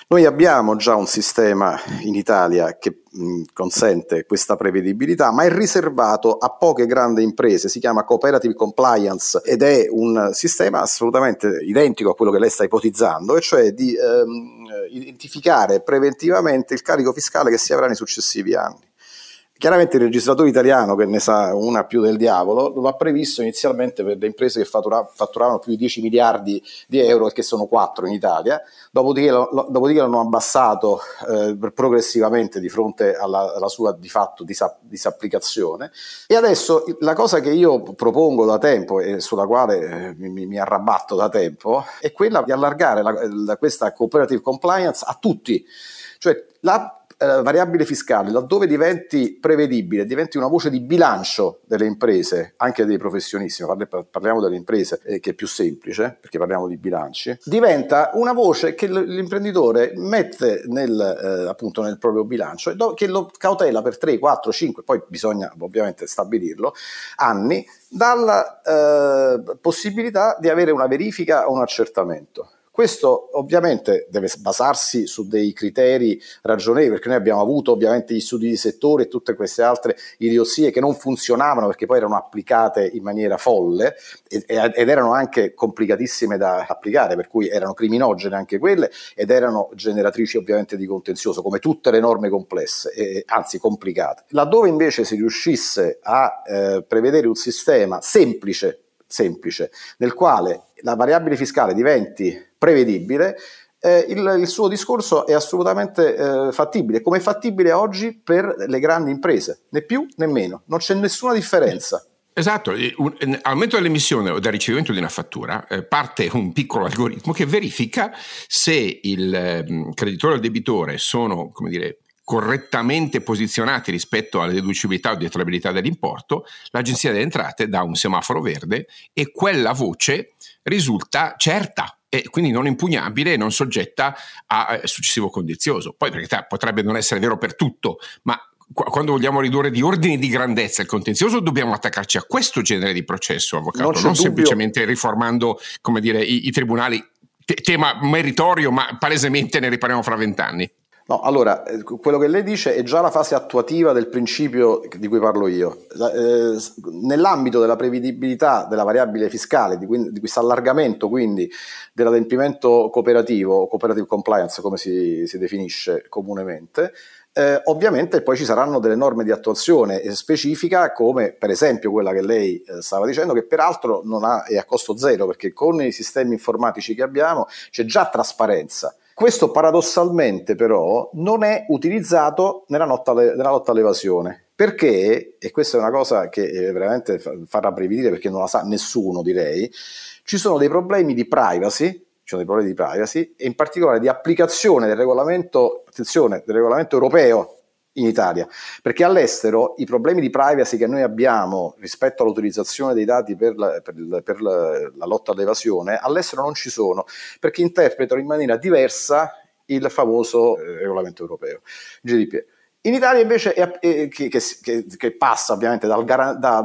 Noi abbiamo già un sistema in Italia che mh, consente questa prevedibilità, ma è riservato a poche grandi imprese, si chiama Cooperative Compliance ed è un sistema assolutamente identico a quello che lei sta ipotizzando, e cioè di ehm, identificare preventivamente il carico fiscale che si avrà nei successivi anni. Chiaramente il registratore italiano, che ne sa una più del diavolo, lo ha previsto inizialmente per le imprese che fattura, fatturavano più di dieci miliardi di euro, e che sono quattro in Italia, dopodiché, lo, dopodiché l'hanno abbassato eh, progressivamente di fronte alla, alla sua di fatto disa, disapplicazione. E adesso la cosa che io propongo da tempo e sulla quale eh, mi, mi arrabatto da tempo è quella di allargare la, la, questa cooperative compliance a tutti, cioè la Eh, variabile fiscale, laddove diventi prevedibile, diventi una voce di bilancio delle imprese, anche dei professionisti, ma parliamo delle imprese, eh, che è più semplice, perché parliamo di bilanci, diventa una voce che l'imprenditore mette nel, eh, appunto nel proprio bilancio, che lo cautela per tre, quattro, cinque, poi bisogna ovviamente stabilirlo, anni, dalla eh, possibilità di avere una verifica o un accertamento. Questo ovviamente deve basarsi su dei criteri ragionevoli, perché noi abbiamo avuto ovviamente gli studi di settore e tutte queste altre idiozie che non funzionavano perché poi erano applicate in maniera folle ed erano anche complicatissime da applicare, per cui erano criminogene anche quelle ed erano generatrici ovviamente di contenzioso, come tutte le norme complesse, eh, anzi complicate. Laddove invece si riuscisse a eh, prevedere un sistema semplice, semplice, nel quale la variabile fiscale diventi prevedibile, eh, il, il suo discorso è assolutamente eh, fattibile, come è fattibile oggi per le grandi imprese, né più né meno, non c'è nessuna differenza. Esatto, al momento dell'emissione o del ricevimento di una fattura eh, parte un piccolo algoritmo che verifica se il eh, creditore o il debitore sono, come dire, correttamente posizionati rispetto alla deducibilità o detraibilità dell'importo. L'Agenzia delle Entrate dà un semaforo verde e quella voce risulta certa e quindi non impugnabile e non soggetta a successivo condizioso. Poi perché potrebbe non essere vero per tutto, ma quando vogliamo ridurre di ordini di grandezza il contenzioso dobbiamo attaccarci a questo genere di processo, avvocato, non, non semplicemente riformando, come dire, i, i tribunali, T- tema meritorio, ma palesemente ne riparliamo fra vent'anni. No, allora, quello che lei dice è già la fase attuativa del principio di cui parlo io. Eh, nell'ambito della prevedibilità della variabile fiscale, di, di questo allargamento quindi dell'adempimento cooperativo, cooperative compliance come si, si definisce comunemente, eh, ovviamente poi ci saranno delle norme di attuazione specifica, come per esempio quella che lei eh, stava dicendo, che peraltro non ha, è a costo zero, perché con i sistemi informatici che abbiamo c'è già trasparenza. Questo paradossalmente però non è utilizzato nella lotta, nella lotta all'evasione, perché, e questa è una cosa che veramente fa rabbrividire perché non la sa nessuno, direi, ci sono dei problemi di privacy, ci sono dei problemi di privacy e in particolare di applicazione del regolamento, attenzione, del regolamento europeo in Italia, perché all'estero i problemi di privacy che noi abbiamo rispetto all'utilizzazione dei dati per la, per il, per la, la lotta all'evasione, all'estero non ci sono, perché interpretano in maniera diversa il famoso eh, regolamento europeo, G D P. In Italia invece è, è, che, che, che passa ovviamente dal, da,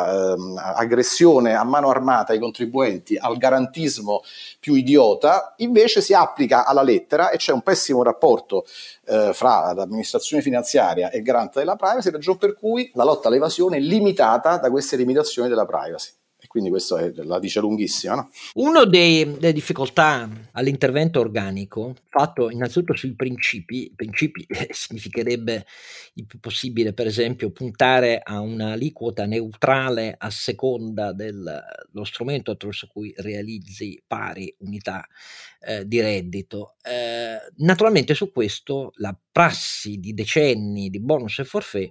dall'aggressione ehm, a mano armata ai contribuenti al garantismo più idiota, invece si applica alla lettera e c'è un pessimo rapporto eh, fra l'amministrazione finanziaria e il garante della privacy, ragione per cui la lotta all'evasione è limitata da queste limitazioni della privacy. Quindi questo è, la dice lunghissima, no? Una delle difficoltà all'intervento organico, fatto innanzitutto sui principi, principi eh, significherebbe il più possibile, per esempio, puntare a un'aliquota neutrale a seconda del, dello strumento attraverso cui realizzi pari unità eh, di reddito. Eh, naturalmente su questo la prassi di decenni di bonus e forfait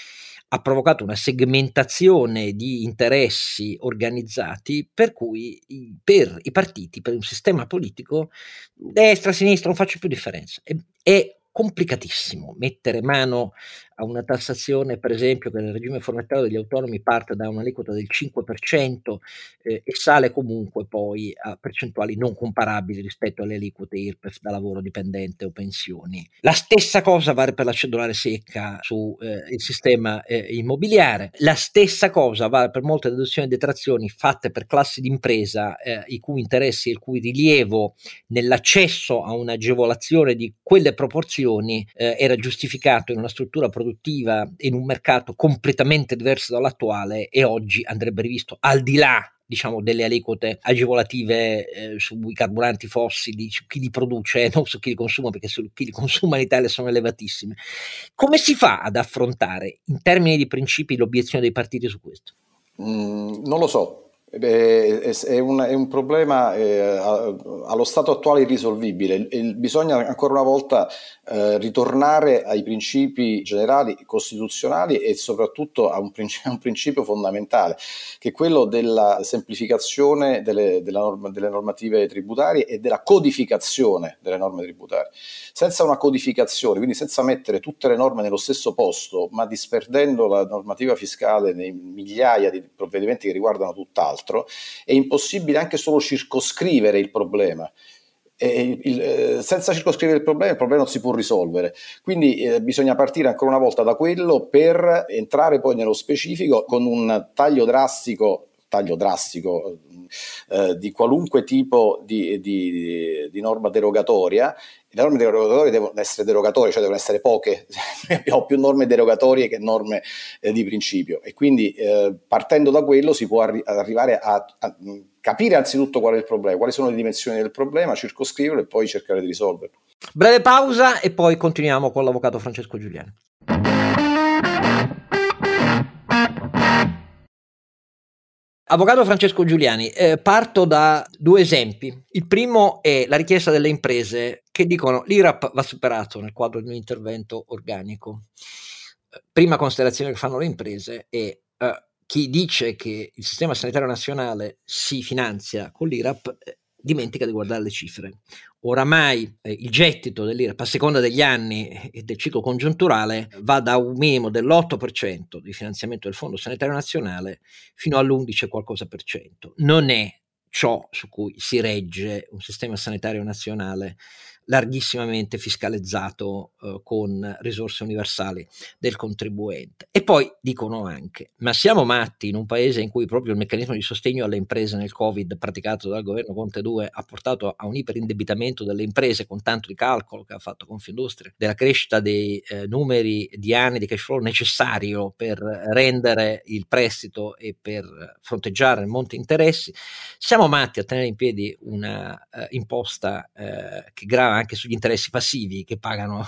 ha provocato una segmentazione di interessi organizzati per cui per i partiti, per un sistema politico, destra, sinistra, non faccio più differenza. È, è complicatissimo mettere mano a una tassazione, per esempio, che nel regime forfettario degli autonomi parte da un'aliquota del cinque per cento eh, e sale comunque poi a percentuali non comparabili rispetto alle aliquote I R P E F da lavoro dipendente o pensioni. La stessa cosa vale per la cedolare secca sul eh, sistema eh, immobiliare, la stessa cosa vale per molte deduzioni e detrazioni fatte per classi di impresa eh, i cui interessi e il cui rilievo nell'accesso a un'agevolazione di quelle proporzioni eh, era giustificato in una struttura produttiva in un mercato completamente diverso dall'attuale, e oggi andrebbe rivisto al di là, diciamo, delle aliquote agevolative eh, sui carburanti fossili, su chi li produce, eh, non su chi li consuma, perché su chi li consuma in Italia sono elevatissime. Come si fa ad affrontare in termini di principi l'obiezione dei partiti su questo? Mm, non lo so. È, è, un, è un problema eh, allo stato attuale irrisolvibile. Il, bisogna ancora una volta eh, ritornare ai principi generali costituzionali e soprattutto a un, principio, a un principio fondamentale, che è quello della semplificazione delle, della norma, delle normative tributarie e della codificazione delle norme tributarie. Senza una codificazione, quindi senza mettere tutte le norme nello stesso posto, ma disperdendo la normativa fiscale nei migliaia di provvedimenti che riguardano tutt'altro, è impossibile anche solo circoscrivere il problema. E il, il, eh, senza circoscrivere il problema, il problema non si può risolvere. Quindi eh, bisogna partire ancora una volta da quello per entrare poi nello specifico con un taglio drastico, taglio drastico eh, di qualunque tipo di, di, di norma derogatoria. Le norme derogatorie devono essere derogatorie, cioè devono essere poche. Abbiamo più norme derogatorie che norme eh, di principio, e quindi eh, partendo da quello si può arri- arrivare a, a capire anzitutto qual è il problema, quali sono le dimensioni del problema, circoscriverlo e poi cercare di risolverlo. Breve pausa e poi continuiamo con l'avvocato Francesco Giuliani. Avvocato Francesco Giuliani, eh, parto da due esempi. Il primo è la richiesta delle imprese che dicono l'I R A P va superato nel quadro di un intervento organico. Prima considerazione che fanno le imprese è eh, chi dice che il sistema sanitario nazionale si finanzia con l'I R A P eh, dimentica di guardare le cifre. Oramai eh, il gettito dell'I R A P a seconda degli anni e del ciclo congiunturale va da un minimo dell'otto per cento di finanziamento del Fondo Sanitario Nazionale fino all'undici qualcosa per cento. Non è ciò su cui si regge un sistema sanitario nazionale larghissimamente fiscalizzato eh, con risorse universali del contribuente. E poi dicono anche, ma siamo matti in un paese in cui proprio il meccanismo di sostegno alle imprese nel Covid praticato dal governo Conte due ha portato a un iperindebitamento delle imprese con tanto di calcolo che ha fatto Confindustria, della crescita dei eh, numeri di anni di cash flow necessario per rendere il prestito e per fronteggiare il monte interessi. Siamo matti a tenere in piedi una eh, imposta eh, che grava anche sugli interessi passivi che pagano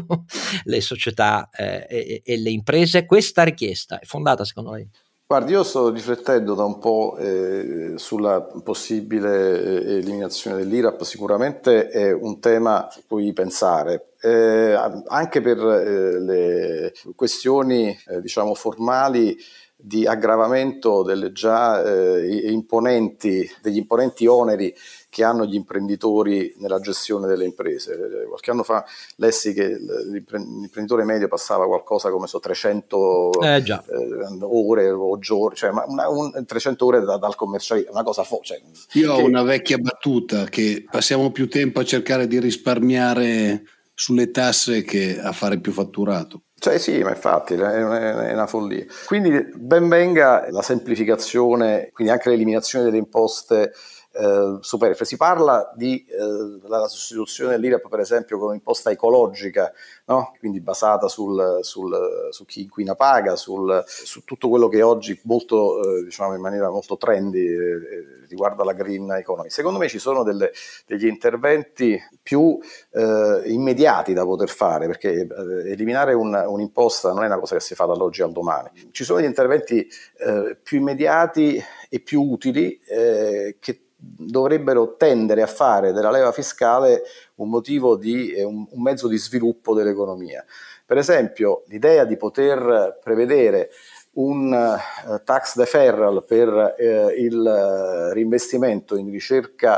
le società eh, e, e le imprese. Questa richiesta è fondata secondo lei? Guardi, io sto riflettendo da un po' eh, sulla possibile eh, eliminazione dell'I R A P. Sicuramente è un tema su cui pensare, eh, anche per eh, le questioni eh, diciamo formali di aggravamento delle già eh, imponenti, degli imponenti oneri che hanno gli imprenditori nella gestione delle imprese. Qualche anno fa lessi che l'imprenditore medio passava qualcosa come so trecento eh, già. eh, ore o giorni, cioè una, un, trecento ore da, dal commercialista, una cosa fo- cioè, io che... ho una vecchia battuta che passiamo più tempo a cercare di risparmiare sulle tasse che a fare più fatturato. Cioè sì, ma infatti è una, è una follia. Quindi ben venga la semplificazione, quindi anche l'eliminazione delle imposte eh, superflue. Si parla di eh, la sostituzione dell'I R A P per esempio con un'imposta ecologica, no? Quindi basata sul, sul, su chi inquina paga, sul, su tutto quello che oggi molto, eh, diciamo in maniera molto trendy eh, riguarda la green economy. Secondo me ci sono delle, degli interventi più eh, immediati da poter fare, perché eh, eliminare un, un'imposta non è una cosa che si fa dall'oggi al domani. Ci sono degli interventi eh, più immediati e più utili eh, che dovrebbero tendere a fare della leva fiscale un motivo di eh, un, un mezzo di sviluppo dell'economia. Per esempio, l'idea di poter prevedere un uh, tax deferral per uh, il uh, reinvestimento in ricerca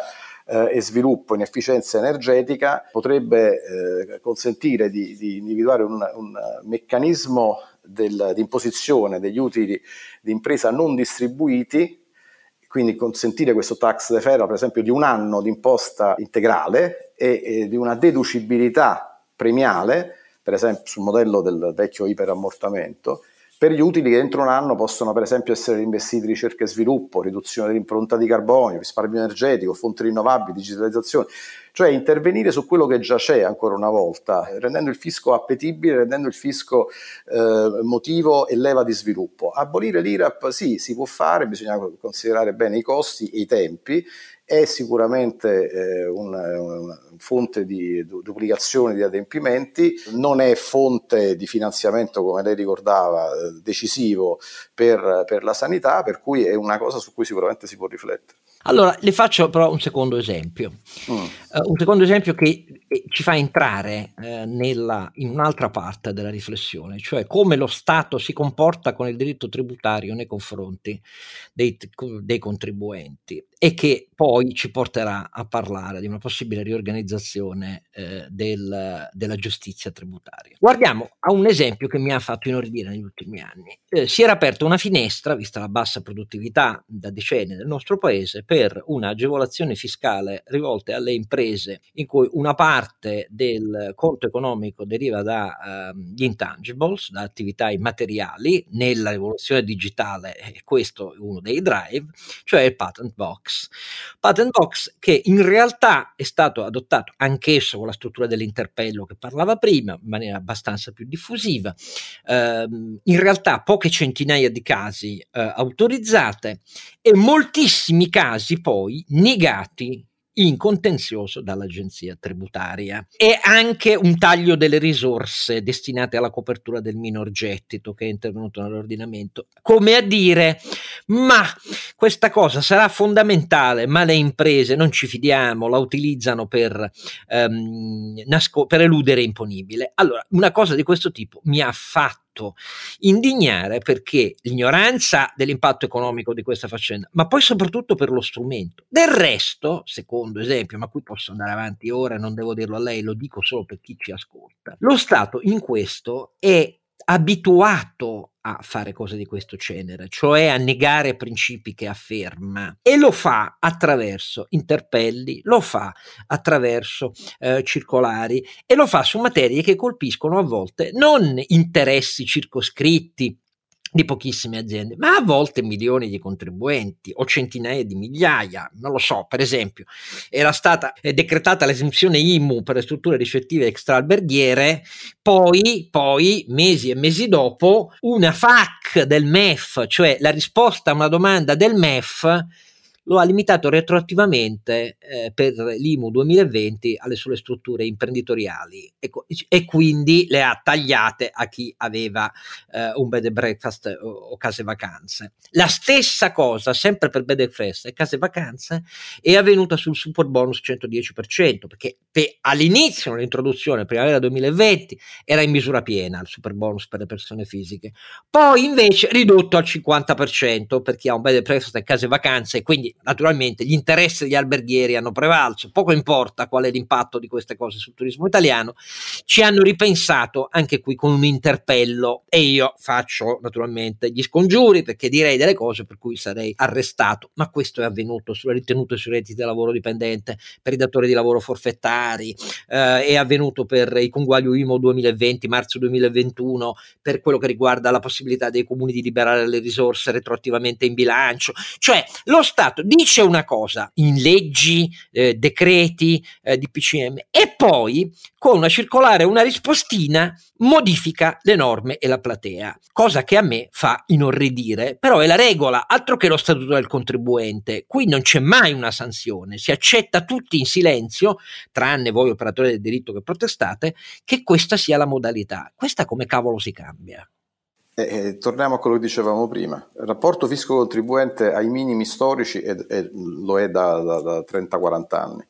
eh, e sviluppo in efficienza energetica potrebbe eh, consentire di, di individuare un, un meccanismo del, di imposizione degli utili di impresa non distribuiti, quindi consentire questo tax deferral per esempio di un anno di imposta integrale e, e di una deducibilità premiale, per esempio sul modello del vecchio iperammortamento, per gli utili che entro un anno possono per esempio essere investiti in ricerca e sviluppo, riduzione dell'impronta di carbonio, risparmio energetico, fonti rinnovabili, digitalizzazione, cioè intervenire su quello che già c'è ancora una volta, rendendo il fisco appetibile, rendendo il fisco eh, motivo e leva di sviluppo. Abolire l'I R A P sì, si può fare, bisogna considerare bene i costi e i tempi, è sicuramente eh, una, una fonte di du- duplicazione di adempimenti, non è fonte di finanziamento, come lei ricordava, eh, decisivo per, per la sanità, per cui è una cosa su cui sicuramente si può riflettere. Allora, le faccio però un secondo esempio, mm. uh, un secondo esempio che ci fa entrare eh, nella, in un'altra parte della riflessione, cioè come lo Stato si comporta con il diritto tributario nei confronti dei, dei contribuenti, e che poi ci porterà a parlare di una possibile riorganizzazione eh, del, della giustizia tributaria. Guardiamo a un esempio che mi ha fatto inorridire negli ultimi anni. Eh, si era aperta una finestra, vista la bassa produttività da decenni del nostro paese, per un'agevolazione fiscale rivolta alle imprese in cui una parte del conto economico deriva dagli uh, intangibles, da attività immateriali. Nella rivoluzione digitale eh, questo è uno dei drive, cioè il patent box. Patent box che in realtà è stato adottato anch'esso con la struttura dell'interpello che parlava prima, in maniera abbastanza più diffusiva, eh, in realtà poche centinaia di casi eh, autorizzate e moltissimi casi poi negati in contenzioso dall'agenzia tributaria, e anche un taglio delle risorse destinate alla copertura del minor gettito che è intervenuto nell'ordinamento, come a dire: ma questa cosa sarà fondamentale, ma le imprese non ci fidiamo, la utilizzano per, um, nasco- per eludere imponibile. Allora, una cosa di questo tipo mi ha fatto indignare, perché l'ignoranza dell'impatto economico di questa faccenda, ma poi soprattutto per lo strumento. Del resto, secondo esempio, ma qui posso andare avanti ora, non devo dirlo a lei, lo dico solo per chi ci ascolta, lo Stato in questo è abituato a fare cose di questo genere, cioè a negare principi che afferma, e lo fa attraverso interpelli, lo fa attraverso eh, circolari, e lo fa su materie che colpiscono a volte non interessi circoscritti di pochissime aziende, ma a volte milioni di contribuenti o centinaia di migliaia. Non lo so, per esempio era stata decretata l'esenzione I M U per le strutture ricettive extraalberghiere, poi, poi mesi e mesi dopo una F A Q del M E F, cioè la risposta a una domanda del M E F, lo ha limitato retroattivamente eh, per l'I M U duemilaventi alle sole strutture imprenditoriali, e, e quindi le ha tagliate a chi aveva eh, un bed and breakfast o, o case vacanze. La stessa cosa, sempre per bed and breakfast e case vacanze, è avvenuta sul super bonus centodieci per cento, perché pe, all'inizio, nell'introduzione, primavera duemilaventi, era in misura piena il super bonus per le persone fisiche, poi invece ridotto al cinquanta per cento per chi ha un bed and breakfast e case vacanze, e quindi naturalmente gli interessi degli alberghieri hanno prevalso, poco importa qual è l'impatto di queste cose sul turismo italiano. Ci hanno ripensato anche qui con un interpello, e io faccio naturalmente gli scongiuri, perché direi delle cose per cui sarei arrestato, ma questo è avvenuto sulle ritenute sui redditi da lavoro dipendente per i datori di lavoro forfettari, eh, è avvenuto per i conguaglio I M U duemilaventi, marzo duemilaventuno, per quello che riguarda la possibilità dei comuni di liberare le risorse retroattivamente in bilancio. Cioè lo Stato dice una cosa in leggi, eh, decreti, eh, D P C M, e poi con una circolare, una rispostina, modifica le norme e la platea, cosa che a me fa inorridire, però è la regola, altro che lo statuto del contribuente. Qui non c'è mai una sanzione, si accetta tutti in silenzio, tranne voi operatori del diritto che protestate, che questa sia la modalità. Questa come cavolo si cambia? Eh, eh, torniamo a quello che dicevamo prima. Il rapporto fisco-contribuente ai minimi storici è, è, lo è da, da, da trenta quaranta anni.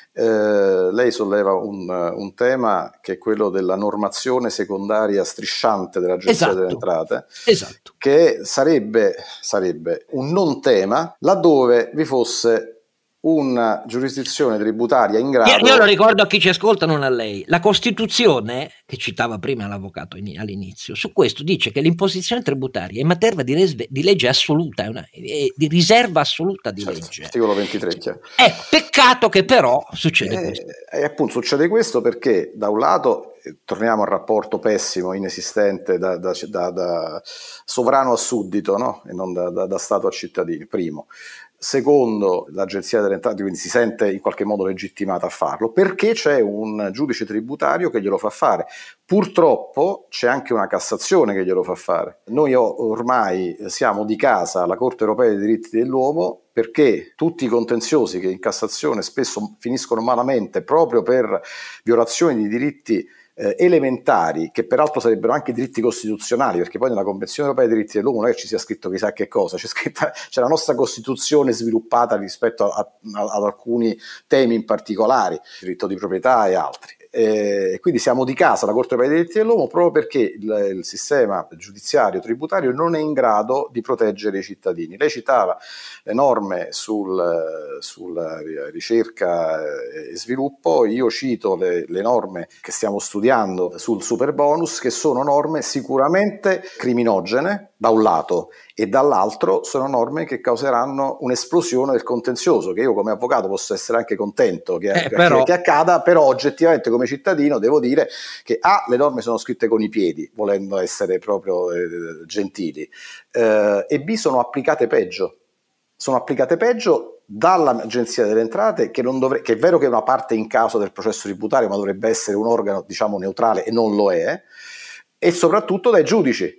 Eh, lei solleva un, un tema che è quello della normazione secondaria strisciante dell'Agenzia esatto. delle Entrate, esatto. che sarebbe, sarebbe un non tema laddove vi fosse una giurisdizione tributaria in grado... Io, io lo ricordo a chi ci ascolta, non a lei. La Costituzione, che citava prima l'avvocato in, all'inizio, su questo dice che l'imposizione tributaria è in materia di, res, di legge assoluta, è una, è di riserva assoluta di certo, legge. Articolo ventitré. Chiaro. È peccato che però succede e, questo. E appunto succede questo perché da un lato torniamo al rapporto pessimo, inesistente da, da, da, da sovrano a suddito, no? E non da, da, da Stato a cittadini, primo. Secondo, l'Agenzia delle Entrate quindi si sente in qualche modo legittimata a farlo perché c'è un giudice tributario che glielo fa fare. Purtroppo c'è anche una Cassazione che glielo fa fare. Noi ormai siamo di casa alla Corte Europea dei Diritti dell'Uomo perché tutti i contenziosi che in Cassazione spesso finiscono malamente proprio per violazioni di diritti Eh, elementari, che peraltro sarebbero anche diritti costituzionali, perché poi nella Convenzione Europea dei Diritti dell'Uomo non è che ci sia scritto chissà che cosa, c'è, scritta, c'è la nostra Costituzione sviluppata rispetto a, a, ad alcuni temi in particolari, diritto di proprietà e altri. E quindi siamo di casa alla Corte Europea dei Diritti dell'Uomo proprio perché il, il sistema giudiziario tributario non è in grado di proteggere i cittadini. Lei citava le norme sul, sulla ricerca e sviluppo, io cito le, le norme che stiamo studiando sul superbonus, che sono norme sicuramente criminogene da un lato e dall'altro sono norme che causeranno un'esplosione del contenzioso, che io come avvocato posso essere anche contento che, eh, però... che, che accada, però oggettivamente come cittadino devo dire che A, le norme sono scritte con i piedi, volendo essere proprio eh, gentili, eh, e B, sono applicate peggio. Sono applicate peggio dall'Agenzia delle Entrate, che, non dovre- che è vero che è una parte in causa del processo tributario, ma dovrebbe essere un organo, diciamo, neutrale, e non lo è, e soprattutto dai giudici.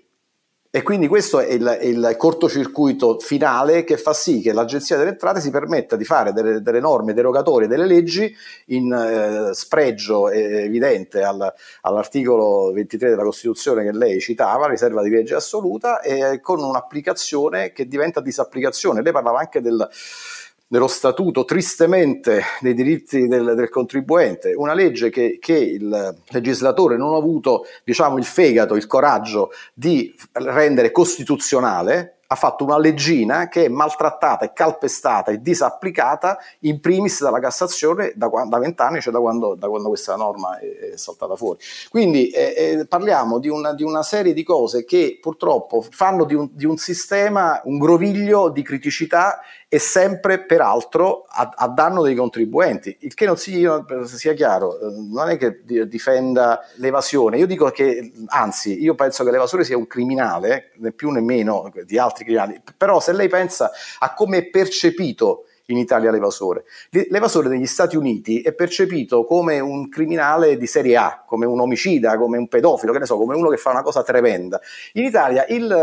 E quindi questo è il, il cortocircuito finale che fa sì che l'Agenzia delle Entrate si permetta di fare delle, delle norme derogatorie delle leggi in eh, spregio evidente al, all'articolo ventitré della Costituzione che lei citava, riserva di legge assoluta, e con un'applicazione che diventa disapplicazione. Lei parlava anche del dello statuto tristemente dei diritti del, del contribuente, una legge che, che il legislatore non ha avuto, diciamo, il fegato, il coraggio di rendere costituzionale, ha fatto una leggina che è maltrattata e calpestata e disapplicata in primis dalla Cassazione da vent'anni, cioè da quando, da quando questa norma è, è saltata fuori. Quindi eh, eh, parliamo di una, di una serie di cose che purtroppo fanno di un, di un sistema un groviglio di criticità e sempre peraltro a, a danno dei contribuenti, il che non sia, sia chiaro, non è che difenda l'evasione, io dico che anzi io penso che l'evasore sia un criminale, né più né meno di altri criminali, però se lei pensa a come è percepito in Italia l'evasore, l'evasore negli Stati Uniti è percepito come un criminale di serie A, come un omicida, come un pedofilo, che ne so, come uno che fa una cosa tremenda. In Italia il,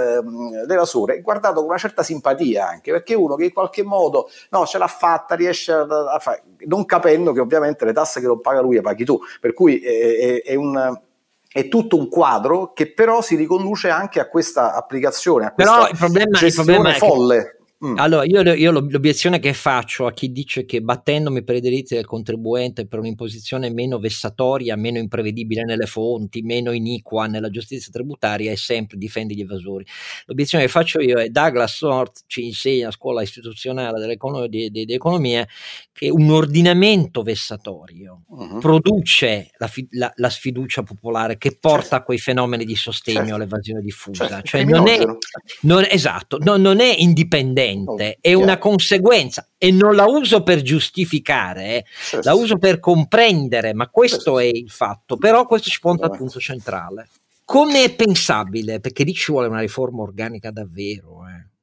eh, l'evasore è guardato con una certa simpatia, anche perché è uno che in qualche modo no, ce l'ha fatta, riesce a, a fare, non capendo che ovviamente le tasse che non paga lui le paghi tu, per cui è, è, è un... è tutto un quadro che però si riconduce anche a questa applicazione, a questa però il problema, gestione il problema folle. È che... Mm. Allora io, io l'obiezione che faccio a chi dice che battendomi per i diritti del contribuente, per un'imposizione meno vessatoria, meno imprevedibile nelle fonti, meno iniqua nella giustizia tributaria, è sempre difendi gli evasori. L'obiezione che faccio io è Douglas North ci insegna a scuola istituzionale dell'economia, di, di, di economia che un ordinamento vessatorio uh-huh. produce la, la, la sfiducia popolare che porta certo. a quei fenomeni di sostegno certo. all'evasione diffusa, certo. cioè non è, non, esatto, no, non è indipendente, Oh, è chiaro. Una conseguenza, e non la uso per giustificare, eh. certo. la uso per comprendere, ma questo certo. è il fatto. Però questo ci porta al punto centrale. Come è pensabile, perché lì ci vuole una riforma organica davvero,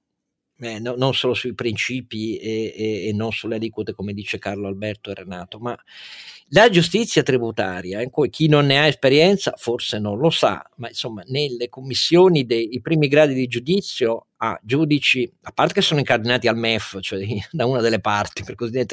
eh. Eh, no, non solo sui principi e, e, e non sulle aliquote come dice Carlo Alberto e Renato, ma la giustizia tributaria, in cui chi non ne ha esperienza forse non lo sa, ma insomma nelle commissioni dei primi gradi di giudizio a giudici, a parte che sono incardinati al M E F, cioè da una delle parti, per così dire,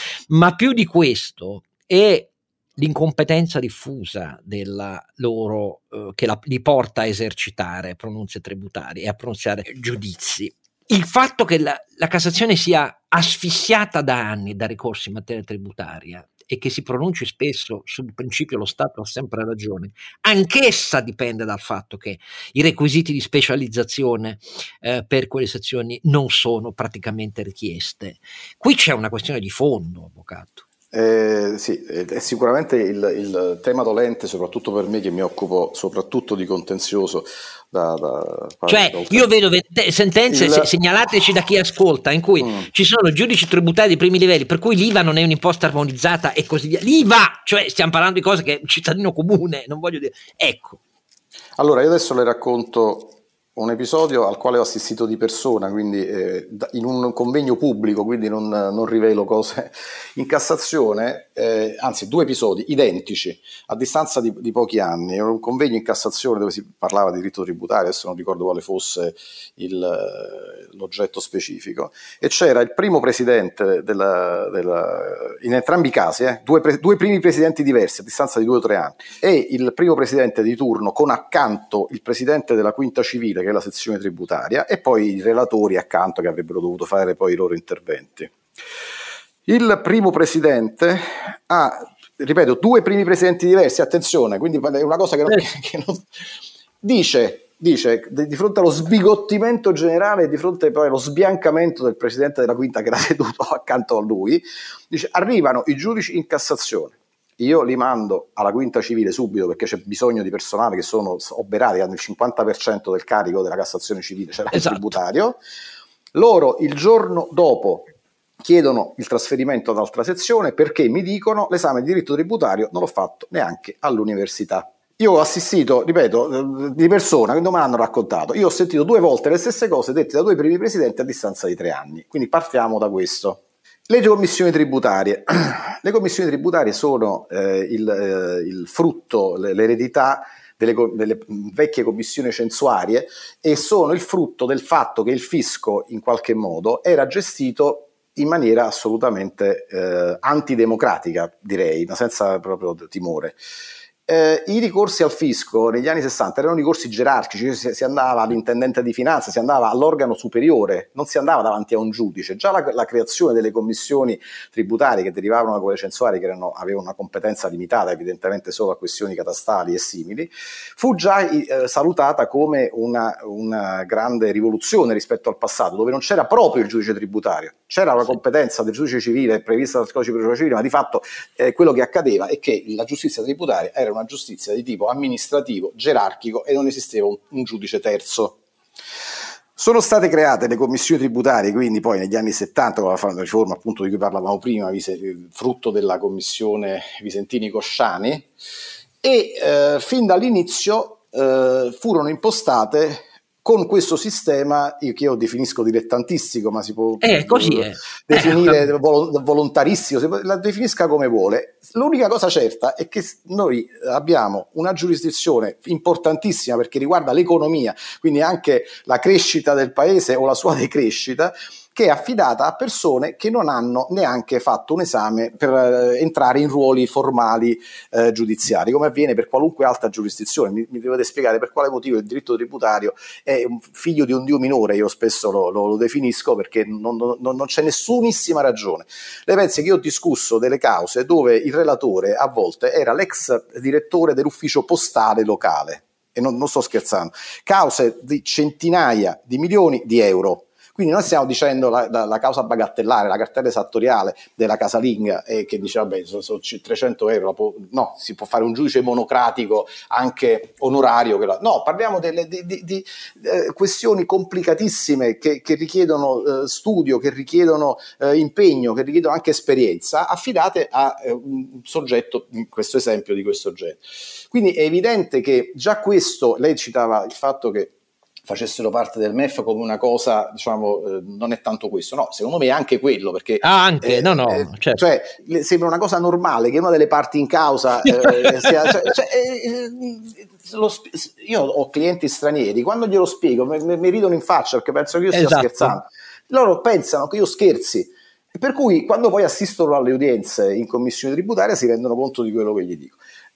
ma più di questo è l'incompetenza diffusa della loro eh, che la, li porta a esercitare pronunce tributarie e a pronunziare giudizi. Il fatto che la, la Cassazione sia asfissiata da anni da ricorsi in materia tributaria e che si pronunci spesso sul principio lo Stato ha sempre ragione, anch'essa dipende dal fatto che i requisiti di specializzazione eh, per quelle sezioni non sono praticamente richieste. Qui c'è una questione di fondo, avvocato. Eh, sì, è sicuramente il, il tema dolente, soprattutto per me che mi occupo soprattutto di contenzioso. Da, da, cioè da io vedo sentenze, il... segnalateci da chi ascolta, in cui mm. ci sono giudici tributari di primi livelli per cui l'I V A non è un'imposta armonizzata e così via. L'I V A, cioè stiamo parlando di cose che è un cittadino comune, non voglio dire. Ecco. Allora io adesso le racconto un episodio al quale ho assistito di persona, quindi eh, in un convegno pubblico, quindi non, non rivelo cose in Cassazione, eh, anzi due episodi identici a distanza di, di pochi anni. Era un convegno in Cassazione dove si parlava di diritto tributario, adesso non ricordo quale fosse il, l'oggetto specifico, e c'era il primo presidente della, della, in entrambi i casi, eh, due, pre, due primi presidenti diversi a distanza di due o tre anni, e il primo presidente di turno con accanto il presidente della quinta civile, che è la sezione tributaria, e poi i relatori accanto che avrebbero dovuto fare poi i loro interventi. Il primo presidente ha, ripeto, due primi presidenti diversi, attenzione, quindi è una cosa che non, che non dice, dice di fronte allo sbigottimento generale, di fronte poi allo sbiancamento del presidente della quinta che era seduto accanto a lui, dice: arrivano i giudici in Cassazione, io li mando alla quinta civile subito perché c'è bisogno di personale, che sono oberati, hanno il cinquanta per cento del carico della Cassazione civile, c'era il esatto. tributario. Loro il giorno dopo chiedono il trasferimento ad altra sezione perché mi dicono: l'esame di diritto tributario non l'ho fatto neanche all'università. Io ho assistito, ripeto, di persona, quando me l'hanno raccontato, io ho sentito due volte le stesse cose dette da due primi presidenti a distanza di tre anni, quindi partiamo da questo. Le commissioni tributarie. Le commissioni tributarie sono eh, il, eh, il frutto, l'eredità delle, delle vecchie commissioni censuarie, e sono il frutto del fatto che il fisco in qualche modo era gestito in maniera assolutamente eh, antidemocratica, direi, ma senza proprio timore. Eh, I ricorsi al fisco negli anni sessanta erano ricorsi gerarchici, si, si andava all'intendente di finanza, si andava all'organo superiore, non si andava davanti a un giudice. Già la, la creazione delle commissioni tributarie che derivavano da quelle censuarie, che erano, avevano una competenza limitata evidentemente solo a questioni catastali e simili, fu già eh, salutata come una, una grande rivoluzione rispetto al passato, dove non c'era proprio il giudice tributario, c'era una competenza del giudice civile prevista dal codice di procedura civile, ma di fatto eh, quello che accadeva è che la giustizia tributaria era una giustizia di tipo amministrativo, gerarchico, e non esisteva un, un giudice terzo. Sono state create le commissioni tributarie, quindi poi negli anni settanta, con la riforma appunto di cui parlavamo prima, frutto della commissione Visentini-Cosciani, e eh, fin dall'inizio eh, furono impostate con questo sistema che io definisco dilettantistico, ma si può eh, così è. definire eh. volontaristico, si può, la definisca come vuole. L'unica cosa certa è che noi abbiamo una giurisdizione importantissima perché riguarda l'economia, quindi anche la crescita del paese o la sua decrescita, che è affidata a persone che non hanno neanche fatto un esame per eh, entrare in ruoli formali eh, giudiziari, come avviene per qualunque altra giurisdizione. Mi, mi dovete spiegare per quale motivo il diritto tributario è un figlio di un dio minore, io spesso lo, lo, lo definisco, perché non, non, non c'è nessunissima ragione. Lei pensi che io ho discusso delle cause dove il relatore a volte era l'ex direttore dell'ufficio postale locale, e non, non sto scherzando, cause di centinaia di milioni di euro. Quindi noi stiamo dicendo la, la, la causa bagatellare, la cartella esattoriale della casalinga, eh, che dice vabbè sono, sono trecento euro, può, no, si può fare un giudice monocratico anche onorario. Che la, no, parliamo delle, di, di, di eh, questioni complicatissime che, che richiedono eh, studio, che richiedono eh, impegno, che richiedono anche esperienza, affidate a eh, un soggetto, in questo esempio di questo genere. Quindi è evidente che già questo, lei citava il fatto che facessero parte del M E F come una cosa, diciamo, eh, non è tanto questo, no, secondo me è anche quello, perché ah, anche, eh, no, no, eh, certo. Cioè, le, sembra una cosa normale che una delle parti in causa eh, sia, cioè, cioè, eh, lo, io ho clienti stranieri, quando glielo spiego mi, mi ridono in faccia perché pensano che io stia esatto. scherzando, loro pensano che io scherzi, per cui quando poi assistono alle udienze in commissione tributaria si rendono conto di quello che gli dico.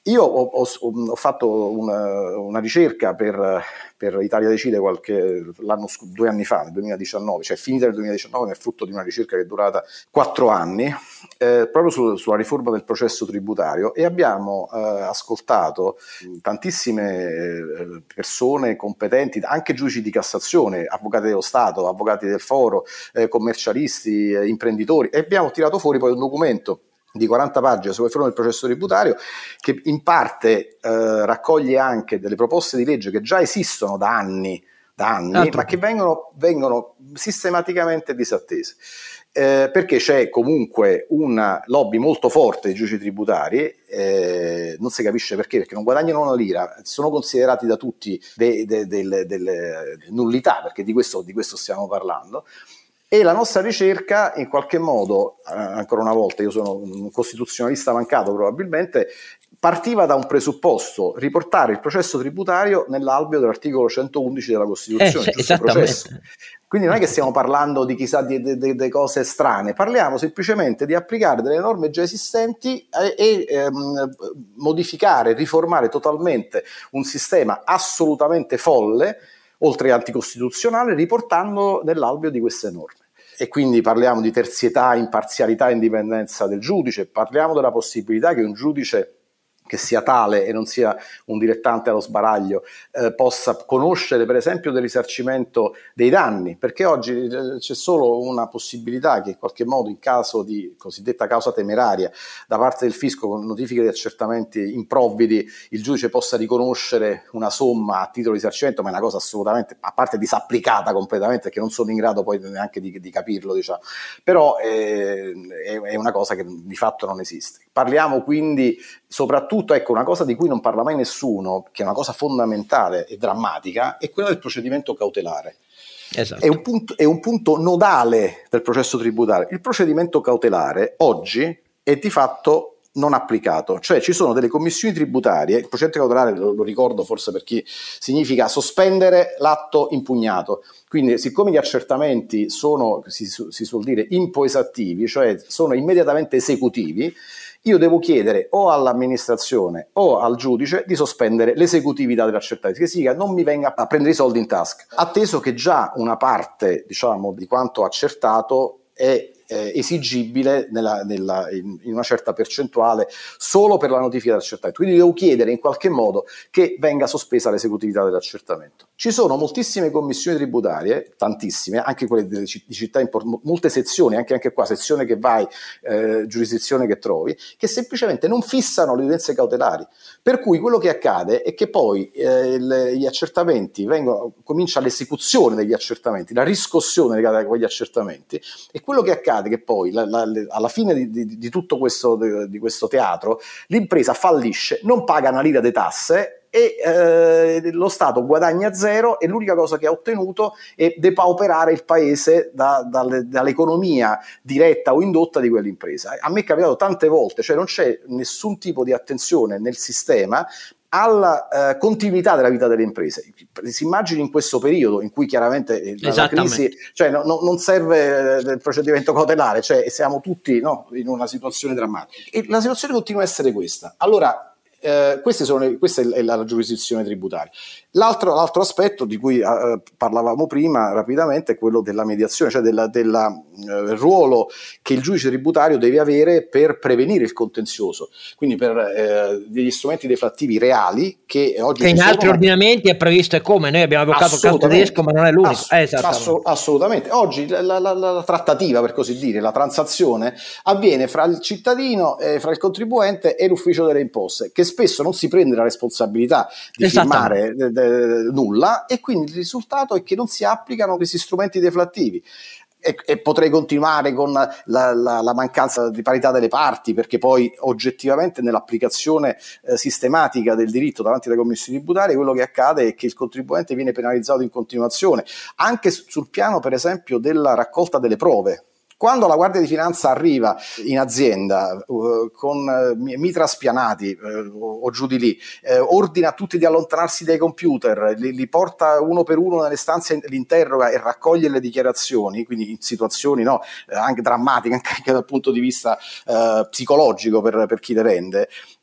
Io ho, ho, ho fatto una, una ricerca per, per Italia Decide qualche, l'anno, due anni fa, nel duemiladiciannove, cioè finita nel duemiladiciannove, ma è frutto di una ricerca che è durata quattro anni, eh, proprio su, sulla riforma del processo tributario, e abbiamo eh, ascoltato tantissime eh, persone competenti, anche giudici di Cassazione, avvocati dello Stato, avvocati del foro, eh, commercialisti, eh, imprenditori, e abbiamo tirato fuori poi un documento di quaranta pagine sulla riforma del processo tributario che in parte eh, raccoglie anche delle proposte di legge che già esistono da anni, da anni Altro. ma che vengono, vengono sistematicamente disattese. Eh, perché c'è comunque una lobby molto forte dei giudici tributari, eh, non si capisce perché, perché non guadagnano una lira, sono considerati da tutti delle de, de, de, de nullità, perché di questo, di questo stiamo parlando. E la nostra ricerca, in qualche modo, eh, ancora una volta, io sono un costituzionalista mancato probabilmente, partiva da un presupposto: riportare il processo tributario nell'alveo dell'articolo centoundici della Costituzione, eh, giusto processo. Quindi non è che stiamo parlando di chissà di, di, di, di cose strane, parliamo semplicemente di applicare delle norme già esistenti e, e ehm, modificare, riformare totalmente un sistema assolutamente folle, oltre che anticostituzionale, riportando nell'alveo di queste norme. E quindi parliamo di terzietà, imparzialità e indipendenza del giudice, parliamo della possibilità che un giudice che sia tale e non sia un dilettante allo sbaraglio, eh, possa conoscere per esempio del risarcimento dei danni, perché oggi eh, c'è solo una possibilità che in qualche modo, in caso di cosiddetta causa temeraria da parte del fisco con notifiche di accertamenti improvvidi, il giudice possa riconoscere una somma a titolo di risarcimento, ma è una cosa assolutamente, a parte disapplicata completamente, che non sono in grado poi neanche di, di capirlo, diciamo. Però eh, è, è una cosa che di fatto non esiste. Parliamo quindi soprattutto, ecco, una cosa di cui non parla mai nessuno, che è una cosa fondamentale e drammatica, è quella del procedimento cautelare. Esatto. È un punto, è un punto nodale del processo tributario. Il procedimento cautelare oggi è di fatto non applicato, cioè ci sono delle commissioni tributarie. Il procedimento cautelare, lo, lo ricordo forse per chi, significa sospendere l'atto impugnato. Quindi, siccome gli accertamenti sono, si, si suol dire, impoesattivi, cioè sono immediatamente esecutivi, io devo chiedere o all'amministrazione o al giudice di sospendere l'esecutività dell'accertamento, che significa non mi venga a prendere i soldi in tasca, atteso che già una parte, diciamo, di quanto accertato è eh, esigibile nella, nella, in, in una certa percentuale solo per la notifica dell'accertamento. Quindi devo chiedere in qualche modo che venga sospesa l'esecutività dell'accertamento. Ci sono moltissime commissioni tributarie, tantissime, anche quelle di, di città importanti, molte sezioni, anche, anche qua, sezione che vai, eh, giurisdizione che trovi, che semplicemente non fissano le udienze cautelari. Per cui quello che accade è che poi eh, le, gli accertamenti vengono, comincia l'esecuzione degli accertamenti, la riscossione legata a quegli accertamenti, e quello che accade è che poi la, la, alla fine di, di, di tutto questo, di, di questo teatro, l'impresa fallisce, non paga una lira di tasse e eh, lo Stato guadagna zero, e l'unica cosa che ha ottenuto è depauperare il paese da, dalle, dall'economia diretta o indotta di quell'impresa. A me è capitato tante volte, cioè non c'è nessun tipo di attenzione nel sistema alla eh, continuità della vita delle imprese. Si immagini in questo periodo in cui chiaramente la, la crisi, cioè no, no, non serve il procedimento cautelare, cioè siamo tutti, no, in una situazione drammatica, e la situazione continua a essere questa. Allora Eh, queste sono le, questa è la, la giurisdizione tributaria. L'altro, l'altro aspetto di cui eh, parlavamo prima rapidamente è quello della mediazione, cioè del eh, ruolo che il giudice tributario deve avere per prevenire il contenzioso, quindi per eh, degli strumenti deflattivi reali che oggi che in sono, altri ma... ordinamenti è previsto, e come noi abbiamo evocato il caso tedesco, ma non è l'unico. Ass- eh, esattamente. assolutamente. Oggi la, la, la, la trattativa, per così dire, la transazione avviene fra il cittadino, eh, fra il contribuente e l'ufficio delle imposte, che spesso non si prende la responsabilità di firmare de, de, nulla, e quindi il risultato è che non si applicano questi strumenti deflattivi. E, e potrei continuare con la, la, la mancanza di parità delle parti, perché poi oggettivamente nell'applicazione eh, sistematica del diritto davanti alle commissioni tributarie quello che accade è che il contribuente viene penalizzato in continuazione, anche sul piano per esempio della raccolta delle prove. Quando la Guardia di Finanza arriva in azienda uh, con uh, mitra spianati uh, o giù di lì, uh, ordina a tutti di allontanarsi dai computer, li, li porta uno per uno nelle stanze, li interroga e raccoglie le dichiarazioni, quindi in situazioni no, uh, anche drammatiche, anche, anche dal punto di vista uh, psicologico per, per chi le rende,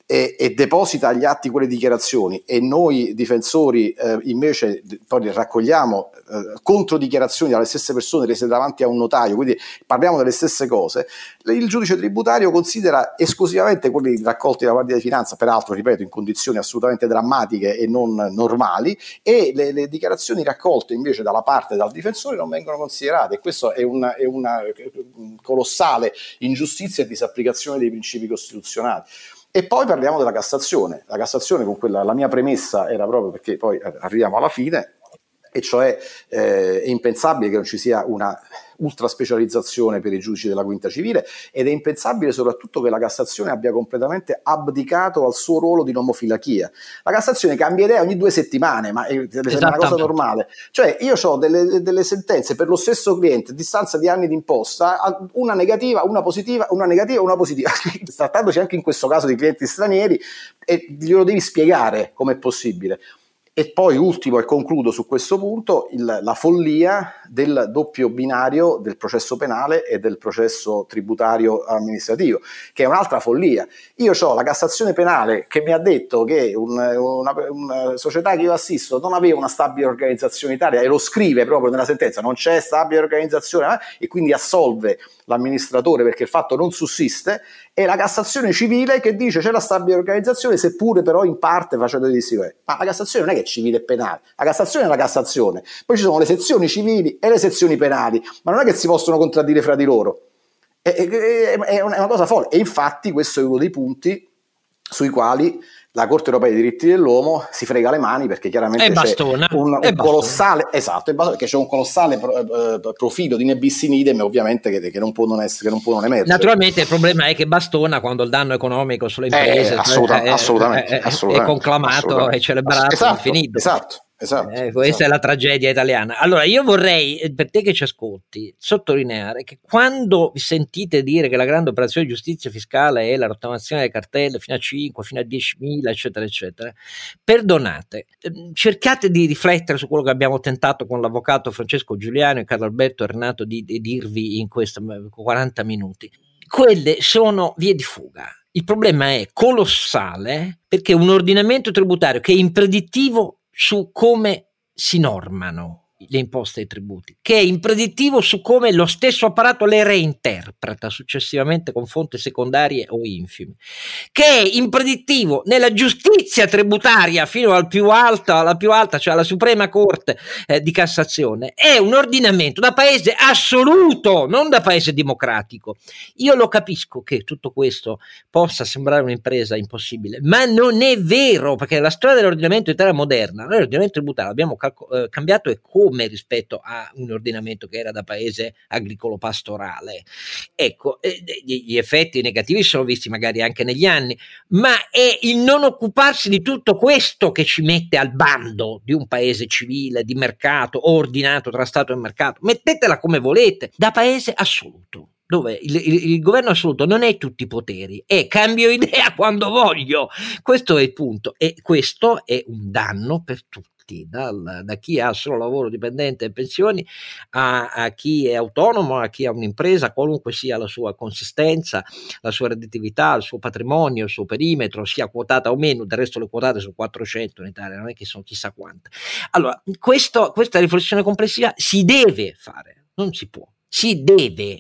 e, e deposita agli atti quelle dichiarazioni, e noi difensori eh, invece poi raccogliamo eh, controdichiarazioni dalle stesse persone rese davanti a un notaio, quindi parliamo delle stesse cose, il giudice tributario considera esclusivamente quelli raccolti dalla Guardia di Finanza, peraltro ripeto in condizioni assolutamente drammatiche e non normali, e le, le dichiarazioni raccolte invece dalla parte dal difensore non vengono considerate, e questo è una, è una colossale ingiustizia e disapplicazione dei principi costituzionali. E poi parliamo della Cassazione. La Cassazione, con quella, la mia premessa era proprio perché poi arriviamo alla fine, e cioè eh, è impensabile che non ci sia una ultra specializzazione per i giudici della quinta civile, ed è impensabile soprattutto che la Cassazione abbia completamente abdicato al suo ruolo di nomofilachia. La Cassazione cambia idea ogni due settimane, ma è, è una cosa normale. Cioè io ho delle, delle sentenze per lo stesso cliente a distanza di anni di imposta, una negativa, una positiva, una negativa, una positiva, trattandosi anche in questo caso di clienti stranieri, e glielo devi spiegare com'è possibile. E poi ultimo, e concludo su questo punto, il, la follia del doppio binario del processo penale e del processo tributario amministrativo, che è un'altra follia. Io ho la Cassazione penale che mi ha detto che un, una, una società che io assisto non aveva una stabile organizzazione in Italia, e lo scrive proprio nella sentenza, non c'è stabile organizzazione, eh? E quindi assolve l'amministratore perché il fatto non sussiste, e la Cassazione civile che dice c'è la stabile organizzazione, seppure però in parte facendo di sicurezza. Ma la Cassazione non è che è civile e penale, la Cassazione è la Cassazione, poi ci sono le sezioni civili e le sezioni penali, ma non è che si possono contraddire fra di loro, è, è, è una cosa folle. E infatti questo è uno dei punti sui quali la Corte Europea dei Diritti dell'Uomo si frega le mani, perché chiaramente bastona, c'è un, un colossale esatto, bastona, perché c'è un colossale pro, eh, profilo di nebis in idem, ovviamente che, che non può non essere, che non può non emergere. Naturalmente il problema è che bastona quando il danno economico sulle imprese eh, assoluta, è, assolutamente, è, assolutamente, è conclamato assolutamente. e celebrato, esatto, infinito. Esatto. Esatto, eh, questa esatto. è la tragedia italiana. Allora io vorrei, per te che ci ascolti, sottolineare che quando vi sentite dire che la grande operazione di giustizia fiscale è la rottamazione delle cartelle fino a cinque, fino a diecimila, eccetera eccetera, perdonate, cercate di riflettere su quello che abbiamo tentato con l'avvocato Francesco Giuliano e Carlo Alberto Renato di, di dirvi in questi quaranta minuti. Quelle sono vie di fuga. Il problema è colossale, perché un ordinamento tributario che è impredittivo su come si normano le imposte e i tributi, che è impredittivo su come lo stesso apparato le reinterpreta successivamente con fonti secondarie o infime, che è impredittivo nella giustizia tributaria fino al più alta, alla più alta, cioè alla Suprema Corte eh, di Cassazione, è un ordinamento da paese assoluto, non da paese democratico. Io lo capisco che tutto questo possa sembrare un'impresa impossibile, ma non è vero, perché la storia dell'ordinamento italiano moderna, noi l'ordinamento tributario l'abbiamo calco- eh, cambiato e come rispetto a un ordinamento che era da paese agricolo pastorale. Ecco, eh, gli effetti negativi sono visti magari anche negli anni, ma è il non occuparsi di tutto questo che ci mette al bando di un paese civile, di mercato, ordinato tra Stato e mercato. Mettetela come volete, da paese assoluto, dove il, il, il governo assoluto non è tutti i poteri, è cambio idea quando voglio. Questo è il punto, e questo è un danno per tutti. Dal, da chi ha solo lavoro dipendente e pensioni a, a chi è autonomo, a chi ha un'impresa, qualunque sia la sua consistenza, la sua redditività, il suo patrimonio, il suo perimetro, sia quotata o meno. Del resto le quotate sono quattrocento in Italia, non è che sono chissà quante. Allora questo, questa riflessione complessiva si deve fare, non si può. Si deve,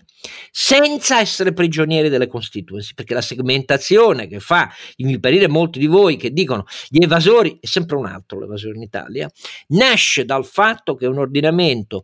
senza essere prigionieri delle constituency, perché la segmentazione che fa inviperire molti di voi che dicono gli evasori, è sempre un altro l'evasore in Italia, nasce dal fatto che un ordinamento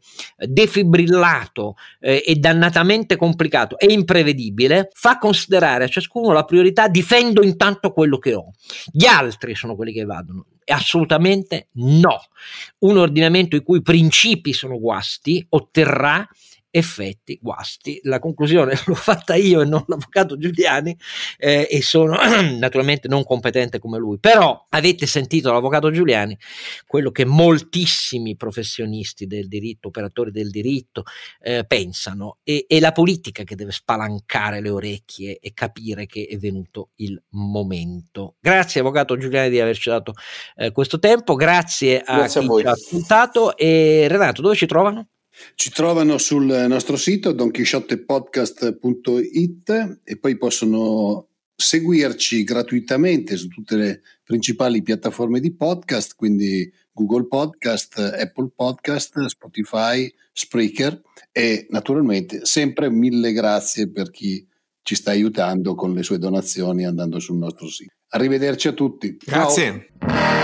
defibrillato eh, e dannatamente complicato e imprevedibile fa considerare a ciascuno la priorità: difendo intanto quello che ho, gli altri sono quelli che evadono. Assolutamente no. Un ordinamento i cui principi sono guasti otterrà effetti guasti. La conclusione l'ho fatta io e non l'avvocato Giuliani, eh, e sono naturalmente non competente come lui, però avete sentito l'avvocato Giuliani quello che moltissimi professionisti del diritto, operatori del diritto eh, pensano, e è la politica che deve spalancare le orecchie e capire che è venuto il momento. Grazie avvocato Giuliani di averci dato eh, questo tempo, grazie a grazie chi a ci ha ascoltato. E Renato, dove ci trovano? Ci trovano sul nostro sito don chisciotte podcast punto it, e poi possono seguirci gratuitamente su tutte le principali piattaforme di podcast, quindi Google Podcast, Apple Podcast, Spotify, Spreaker, e naturalmente sempre mille grazie per chi ci sta aiutando con le sue donazioni andando sul nostro sito. Arrivederci a tutti. Grazie. Ciao.